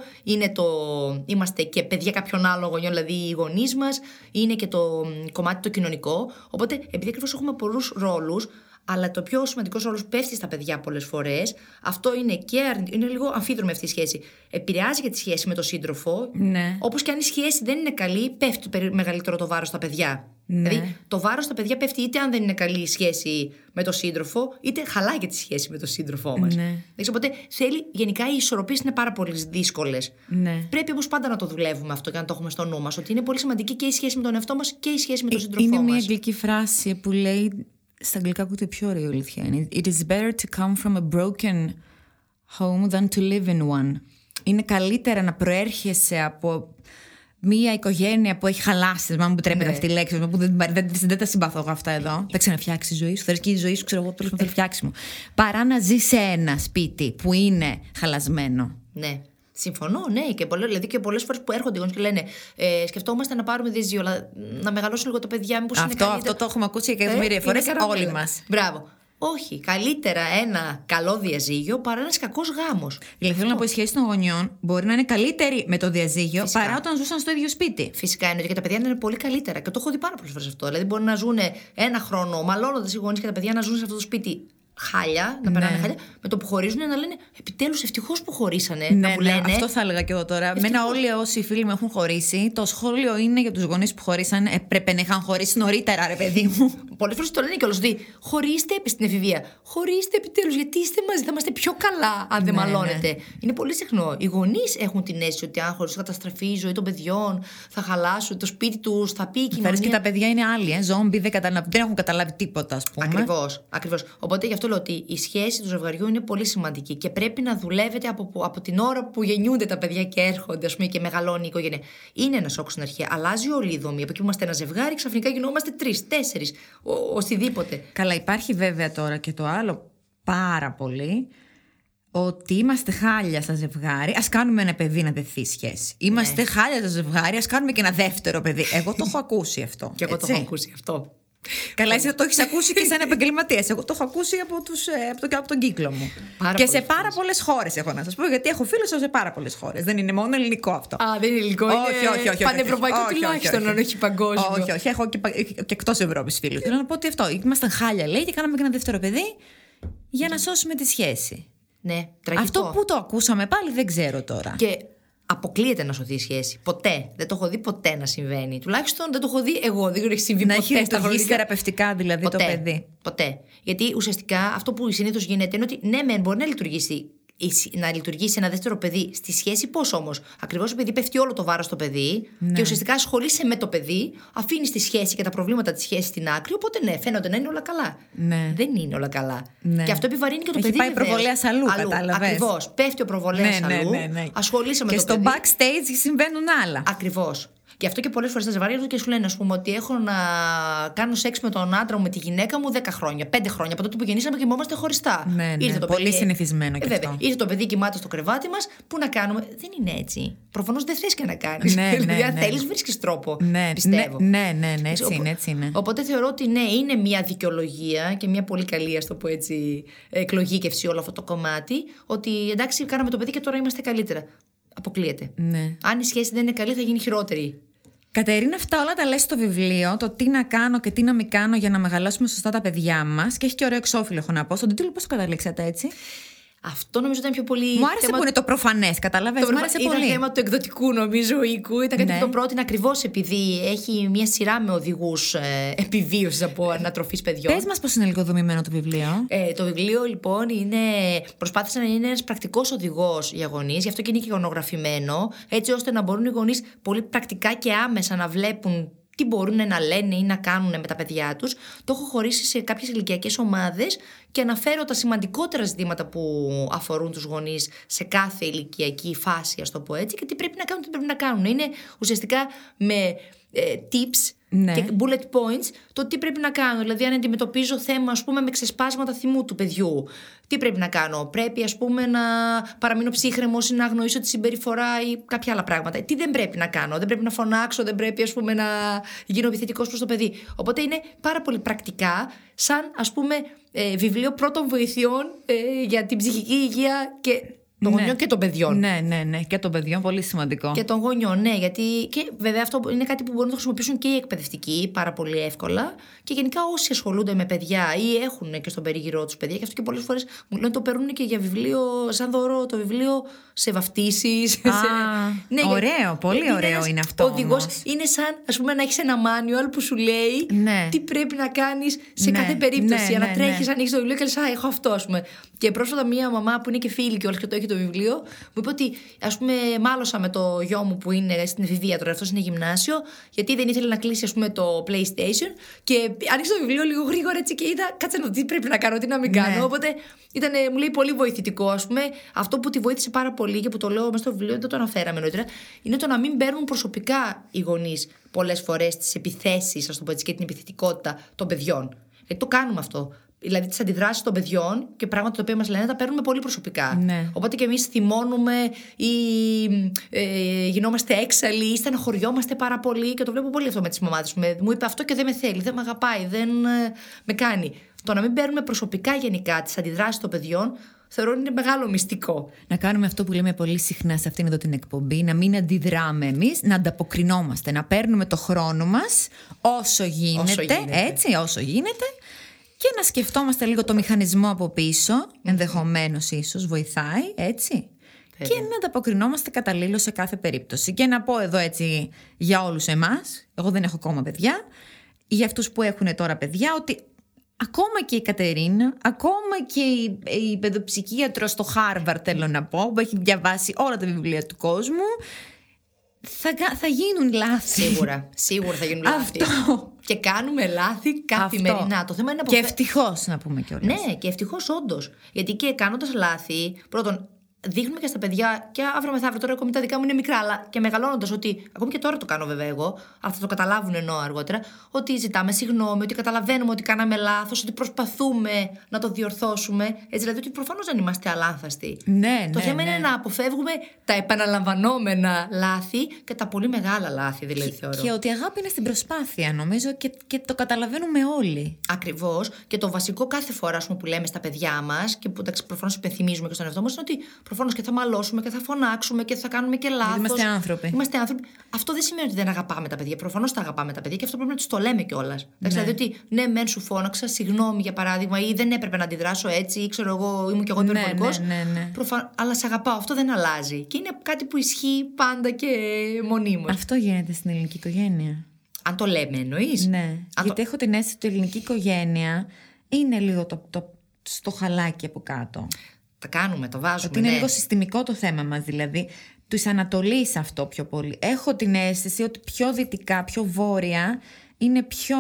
είμαστε και παιδιά κάποιων άλλων γονιών, δηλαδή οι γονείς μας, είναι και το κομμάτι το κοινωνικό. Οπότε, επειδή ακριβώς έχουμε πολλούς ρόλους, αλλά το πιο σημαντικό ρόλος πέφτει στα παιδιά πολλές φορές, αυτό είναι είναι λίγο αμφίδρομη αυτή η σχέση. Επηρεάζει και τη σχέση με τον σύντροφο, όπως και αν η σχέση δεν είναι καλή, πέφτει το μεγαλύτερο το βάρος στα παιδιά. Ναι. Δηλαδή, το βάρος στα παιδιά πέφτει είτε αν δεν είναι καλή η σχέση με τον σύντροφο, είτε χαλάει και τη σχέση με τον σύντροφό μας. Ναι. Οπότε γενικά οι ισορροπίες είναι πάρα πολύ δύσκολες. Ναι. Πρέπει όμως πάντα να το δουλεύουμε αυτό και να το έχουμε στο νου μας, ότι είναι πολύ σημαντική και η σχέση με τον εαυτό μας και η σχέση με τον σύντροφό μας. Είναι μια αγγλική φράση που λέει. Στα αγγλικά ακούγεται πιο ωραίο, αλήθεια είναι. It is better to come from a broken home than to live in one. Είναι καλύτερα να προέρχεσαι από μια οικογένεια που έχει χαλάσει. Μα μου επιτρέπετε αυτή η λέξη, που δεν τα συμπαθώ εγώ αυτά εδώ. Θα ξαναφτιάξει η ζωή σου. Θέλει και η ζωή σου, ξέρω εγώ, τέλος πάντων, θέλει φτιάξιμο. Παρά να ζει σε ένα σπίτι που είναι χαλασμένο. Ναι. Συμφωνώ, ναι. Δηλαδή και πολλές φορές που έρχονται οι γονείς και λένε σκεφτόμαστε να πάρουμε διαζύγιο, αλλά να μεγαλώσουν λίγο τα παιδιά. Μήπως είναι καλύτερα. Αυτό το έχουμε ακούσει και εκατομμύρια φορές όλοι μας. Μπράβο. Όχι. Καλύτερα ένα καλό διαζύγιο παρά ένας κακός γάμος. Δηλαδή θέλω να πω, η σχέση των γονιών μπορεί να είναι καλύτερη με το διαζύγιο. Φυσικά. Παρά όταν ζούσαν στο ίδιο σπίτι. Φυσικά εννοείται, και τα παιδιά είναι πολύ καλύτερα. Και το έχω δει πάρα πολλές φορές αυτό. Δηλαδή μπορεί να ζουν ένα χρόνο, μαλώνοντας οι γονείς και τα παιδιά να ζουν σε αυτό το σπίτι χάλια, να περνάνε χάλια, με το που χωρίζουν να λένε επιτέλους ευτυχώς που χωρίσανε. Ναι, να μου λένε. Αυτό θα έλεγα και εγώ τώρα. Μένα όλοι όσοι φίλοι μου έχουν χωρίσει, το σχόλιο είναι για τους γονείς που χωρίσαν. Έπρεπε να είχαν χωρίσει νωρίτερα, ρε παιδί μου. Πολλές φορές το λένε κιόλας ότι χωρίστε στην εφηβεία. Χωρίστε επιτέλους, γιατί είστε μαζί, θα είμαστε πιο καλά αν δεν μαλώνετε. Ναι. Είναι πολύ συχνό. Οι γονείς έχουν την αίσθηση ότι αν χωρίσει καταστραφεί η ζωή των παιδιών, θα χαλάσουν το σπίτι τους, θα πει η κοινωνία. Και τα παιδιά είναι άλλοι, ζόμπι, δεν έχουν καταλάβει τίποτα, ας πούμε. Ακριβώς. Οπότε γι' αυτό λέω ότι η σχέση του ζευγαριού είναι πολύ σημαντική και πρέπει να δουλεύετε από την ώρα που γεννιούνται τα παιδιά και έρχονται, ας πούμε, και μεγαλώνει η οικογένεια. Είναι ένα σοκ στην αρχή. Αλλάζει όλη η δομή. Από εκεί που είμαστε ένα ζευγάρι, ξαφνικά γινόμαστε 3, 4, οτιδήποτε. Καλά, υπάρχει βέβαια τώρα και το άλλο πάρα πολύ. Ότι είμαστε χάλια στα ζευγάρι, ας κάνουμε ένα παιδί να δεθεί σχέση. Είμαστε χάλια στα ζευγάρι, ας κάνουμε και ένα δεύτερο παιδί. Εγώ το έχω ακούσει αυτό. Και εγώ το έχω ακούσει αυτό. Καλά, εσύ το έχεις ακούσει και σαν επαγγελματίας. Εγώ το έχω ακούσει από τον κύκλο μου. Και σε πάρα πολλές χώρες, έχω να σας πω, γιατί έχω φίλους σε πάρα πολλές χώρες. Δεν είναι μόνο ελληνικό αυτό. Α, δεν είναι ελληνικό. Όχι. Πανευρωπαϊκό τουλάχιστον, αν όχι παγκόσμιο. Όχι. Έχω και εκτός Ευρώπης φίλους. Θέλω να πω ότι αυτό. Ήμασταν χάλια, λέει, και κάναμε και ένα δεύτερο παιδί για να σώσουμε τη σχέση. Ναι, τραγικό. Αυτό που το ακούσαμε πάλι δεν ξέρω τώρα. Και αποκλείεται να σωθεί η σχέση. Ποτέ. Δεν το έχω δει ποτέ να συμβαίνει. Τουλάχιστον δεν το έχω δει εγώ. Δεν έχει συμβεί να ποτέ. Να έχει λειτουργήσει θεραπευτικά δηλαδή ποτέ, το παιδί. Ποτέ. Γιατί ουσιαστικά αυτό που συνήθως γίνεται είναι ότι ναι, μεν μπορεί να λειτουργήσει ένα δεύτερο παιδί στη σχέση. Πώς όμως? Ακριβώς επειδή πέφτει όλο το βάρος στο παιδί και ουσιαστικά ασχολείσαι με το παιδί, αφήνεις τη σχέση και τα προβλήματα της σχέσης στην άκρη. Οπότε ναι, φαίνονται να είναι όλα καλά. Ναι. Δεν είναι όλα καλά. Ναι. Και αυτό επιβαρύνει και το έχει παιδί. Πάει προβολέας αλλού, κατάλαβες. Ακριβώς. Πέφτει ο προβολέας αλλού. Ναι. Ασχολείσαι με το παιδί. Και στο backstage συμβαίνουν άλλα. Ακριβώς. Γι' αυτό και πολλές φορές τα ζευγάρια έρχονται και σου λένε, ας πούμε, ότι έχω να κάνω σεξ με τον άντρα μου, με τη γυναίκα μου 10 χρόνια, 5 χρόνια. Από τότε που γεννήσαμε κοιμόμαστε χωριστά. Ναι, πολύ συνηθισμένο και αυτό. Ήρθε το παιδί, κοιμάται στο κρεβάτι μας, πού να κάνουμε? Δεν είναι έτσι. Προφανώς δεν θες και να κάνεις. Δηλαδή, αν θέλεις, βρίσκεις τρόπο. Πιστεύω. Ναι, έτσι είναι. Οπότε θεωρώ ότι ναι, είναι μια δικαιολογία και μια πολύ καλή, ας το πω έτσι, εκλογήκευση όλο αυτό το κομμάτι. Ότι εντάξει, κάναμε το παιδί και τώρα είμαστε καλύτερα. Αποκλείεται. Ναι. Αν η σχέση δεν είναι καλή, θα γίνει χειρότερη. Κατερίνα, αυτά όλα τα λες στο βιβλίο, το τι να κάνω και τι να μην κάνω για να μεγαλώσουμε σωστά τα παιδιά μας. Και έχει και ωραίο εξώφυλλο, έχω να πω. Στον τίτλο πώς το καταλήξατε έτσι? Αυτό νομίζω ήταν πιο πολύ. Μου άρεσε που είναι το προφανές, καταλαβαίνεις. Μου άρεσε πολύ. Ήταν θέμα του εκδοτικού, νομίζω, οίκου. Ήταν κάτι που το πρότεινα ακριβώς επειδή έχει μια σειρά με οδηγούς επιβίωσης από ανατροφής παιδιών. Πες μας πώς είναι λίγο δομημένο το βιβλίο. Το βιβλίο, λοιπόν, προσπάθησα να είναι ένας πρακτικός οδηγός για γονείς, γι' αυτό και είναι και εικονογραφημένο, έτσι ώστε να μπορούν οι γονείς πολύ πρακτικά και άμεσα να βλέπουν τι μπορούν να λένε ή να κάνουν με τα παιδιά τους. Το έχω χωρίσει σε κάποιες ηλικιακές ομάδες και αναφέρω τα σημαντικότερα ζητήματα που αφορούν τους γονείς σε κάθε ηλικιακή φάση, ας το πω έτσι, και τι πρέπει να κάνουν, τι πρέπει να κάνουν. Είναι ουσιαστικά με tips και bullet points το τι πρέπει να κάνω. Δηλαδή, αν αντιμετωπίζω θέμα, ας πούμε, με ξεσπάσματα θυμού του παιδιού, τι πρέπει να κάνω? Πρέπει, ας πούμε, να παραμείνω ψύχρεμος ή να αγνοήσω τη συμπεριφορά ή κάποια άλλα πράγματα. Τι δεν πρέπει να κάνω? Δεν πρέπει να φωνάξω, δεν πρέπει, ας πούμε, να γίνω επιθετικός προς το παιδί. Οπότε είναι πάρα πολύ πρακτικά, σαν, ας πούμε, βιβλίο πρώτων βοηθειών για την ψυχική υγεία και των γονιών και των παιδιών. Ναι, και των παιδιών, πολύ σημαντικό. Και των γονιών, ναι, γιατί. Και βέβαια αυτό είναι κάτι που μπορούν να το χρησιμοποιήσουν και οι εκπαιδευτικοί πάρα πολύ εύκολα. Και γενικά όσοι ασχολούνται με παιδιά ή έχουν και στον περίγυρό τους παιδιά, και αυτό και πολλές φορές μου λένε το παίρνουν και για βιβλίο, σαν δώρο το βιβλίο σε βαφτίσεις. Ναι, ωραίο, πολύ ωραίο είναι αυτό. Ο οδηγός είναι σαν, ας πούμε, να έχεις ένα manual που σου λέει τι πρέπει να κάνεις σε κάθε περίπτωση. Για να τρέχεις, αν έχεις το βιβλίο και λες, έχω αυτό, ας πούμε. Και πρόσφατα μία μαμά που είναι και φίλη και όλες και το έχει το βιβλίο, μου είπε ότι, ας πούμε, μάλωσα με το γιο μου που είναι στην εφηβεία τώρα, αυτός είναι γυμνάσιο, γιατί δεν ήθελε να κλείσει, ας πούμε, το PlayStation. Και άνοιξε το βιβλίο λίγο γρήγορα έτσι και είδα, κάτσε να δω τι πρέπει να κάνω, τι να μην κάνω. Οπότε μου λέει πολύ βοηθητικό, ας πούμε. Αυτό που τη βοήθησε πάρα πολύ και που το λέω μέσα στο βιβλίο, δεν το αναφέραμε νωρίτερα, είναι το να μην παίρνουν προσωπικά οι γονείς πολλές φορές τις επιθέσεις, ας το πω έτσι, και την επιθετικότητα των παιδιών. Γιατί το κάνουμε αυτό. Δηλαδή τις αντιδράσεις των παιδιών και πράγματα τα οποία μας λένε τα παίρνουμε πολύ προσωπικά. Ναι. Οπότε και εμείς θυμώνουμε ή γινόμαστε έξαλλοι ή στεναχωριόμαστε πάρα πολύ. Και το βλέπω πολύ αυτό με τις μαμάδες. Μου είπε αυτό και δεν με θέλει, δεν με αγαπάει, δεν με κάνει. Το να μην παίρνουμε προσωπικά γενικά τις αντιδράσεις των παιδιών, θεωρώ είναι μεγάλο μυστικό. Να κάνουμε αυτό που λέμε πολύ συχνά σε αυτήν εδώ την εκπομπή, να μην αντιδράμε εμείς, να ανταποκρινόμαστε, να παίρνουμε το χρόνο μας όσο γίνεται. Έτσι, όσο γίνεται. και να σκεφτόμαστε λίγο το μηχανισμό από πίσω, ενδεχομένως ίσως βοηθάει, έτσι. Και να ανταποκρινόμαστε καταλήλως σε κάθε περίπτωση. Και να πω εδώ έτσι για όλους εμάς, εγώ δεν έχω ακόμα παιδιά, για αυτούς που έχουν τώρα παιδιά, ότι ακόμα και η Κατερίνα, ακόμα και η παιδοψυχίατρος στο Χάρβαρντ, θέλω να πω, που έχει διαβάσει όλα τα βιβλία του κόσμου, θα γίνουν λάθη. Σίγουρα θα γίνουν λάθη. Και κάνουμε λάθη καθημερινά. Το θέμα είναι και ευτυχώς να πούμε κιόλας. Ναι, και ευτυχώς όντως. Γιατί και κάνοντας λάθη, πρώτον, δείχνουμε και στα παιδιά, και αύριο μεθαύριο, τώρα ακόμη τα δικά μου είναι μικρά, αλλά και μεγαλώνοντας, ότι ακόμη και τώρα το κάνω βέβαια εγώ, αλλά θα το καταλάβουν εννοώ αργότερα, ότι ζητάμε συγγνώμη, ότι καταλαβαίνουμε ότι κάναμε λάθος, ότι προσπαθούμε να το διορθώσουμε. Έτσι, δηλαδή ότι προφανώς δεν είμαστε αλάνθαστοι. Το θέμα είναι να αποφεύγουμε τα επαναλαμβανόμενα λάθη και τα πολύ μεγάλα λάθη, δηλαδή θεωρώ. Και ότι η αγάπη είναι στην προσπάθεια, νομίζω, και το καταλαβαίνουμε όλοι. Ακριβώς. Και το βασικό κάθε φορά που λέμε στα παιδιά μας, και που προφανώς υπενθυμίζουμε και στον εαυτό μας, είναι ότι προφανώς και θα μαλώσουμε και θα φωνάξουμε και θα κάνουμε και λάθος. Είμαστε άνθρωποι. Αυτό δεν σημαίνει ότι δεν αγαπάμε τα παιδιά. Προφανώς τα αγαπάμε τα παιδιά και αυτό πρέπει να τους το λέμε κιόλας. Δηλαδή ότι ναι, μεν σου φώναξα, συγγνώμη για παράδειγμα, ή δεν έπρεπε να αντιδράσω έτσι, ή ξέρω εγώ, ήμουν κι εγώ υπερβολικός. Αλλά σε αγαπάω. Αυτό δεν αλλάζει. Και είναι κάτι που ισχύει πάντα και μονίμως. Αυτό γίνεται στην ελληνική οικογένεια. Αν το λέμε, εννοείς. Ναι. Γιατί έχω την αίσθηση ότι η ελληνική οικογένεια είναι λίγο στο χαλάκι από κάτω. Τα κάνουμε, το βάζουμε. Ότι είναι λίγο συστημικό το θέμα μας, δηλαδή. Της Ανατολής αυτό πιο πολύ. Έχω την αίσθηση ότι πιο δυτικά, πιο βόρεια είναι πιο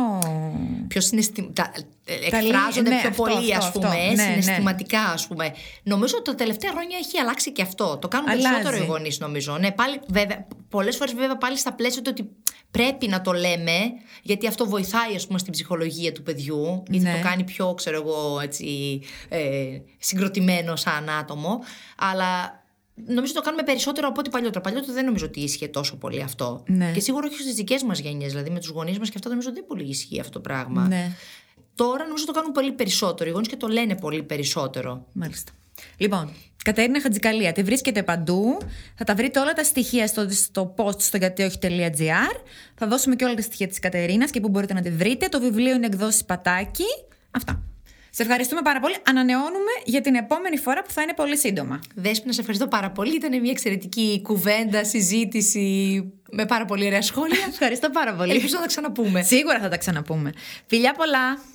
εκφράζονται πιο πολύ, ας πούμε, συναισθηματικά, ας πούμε. Νομίζω ότι τα τελευταία χρόνια έχει αλλάξει και αυτό. Το κάνουν περισσότερο οι γονείς, νομίζω. Ναι, πάλι, βέβαια, πολλές φορές βέβαια πάλι στα πλαίσια του ότι πρέπει να το λέμε, γιατί αυτό βοηθάει, ας πούμε, στην ψυχολογία του παιδιού, ή θα το κάνει πιο, ξέρω εγώ, έτσι, συγκροτημένο σαν άτομο. Αλλά νομίζω ότι το κάνουμε περισσότερο από ό,τι παλιότερα. Παλιότερα δεν νομίζω ότι ίσχυε τόσο πολύ αυτό. Ναι. Και σίγουρα όχι στις δικές μας γενιές, δηλαδή με τους γονείς μας και αυτά, νομίζω ότι δεν πολύ ισχύει αυτό το πράγμα. Ναι. Τώρα νομίζω ότι το κάνουν πολύ περισσότερο οι γονείς και το λένε πολύ περισσότερο. Μάλιστα. Λοιπόν, Κατερίνα Χατζικαλία, τη βρίσκεται παντού. Θα τα βρείτε όλα τα στοιχεία στο post στο γιατιόχι.gr. Θα δώσουμε και όλα τα στοιχεία της Κατερίνας και πού μπορείτε να τη βρείτε. Το βιβλίο είναι εκδόσεις Πατάκη. Αυτά. Σε ευχαριστούμε πάρα πολύ. Ανανεώνουμε για την επόμενη φορά που θα είναι πολύ σύντομα. Δέσποινα, σε ευχαριστώ πάρα πολύ. Ήταν μια εξαιρετική κουβέντα, συζήτηση με πάρα πολύ ωραία σχόλια. Ευχαριστώ πάρα πολύ. Ελπίζω να τα ξαναπούμε. Σίγουρα θα τα ξαναπούμε. Φιλιά πολλά.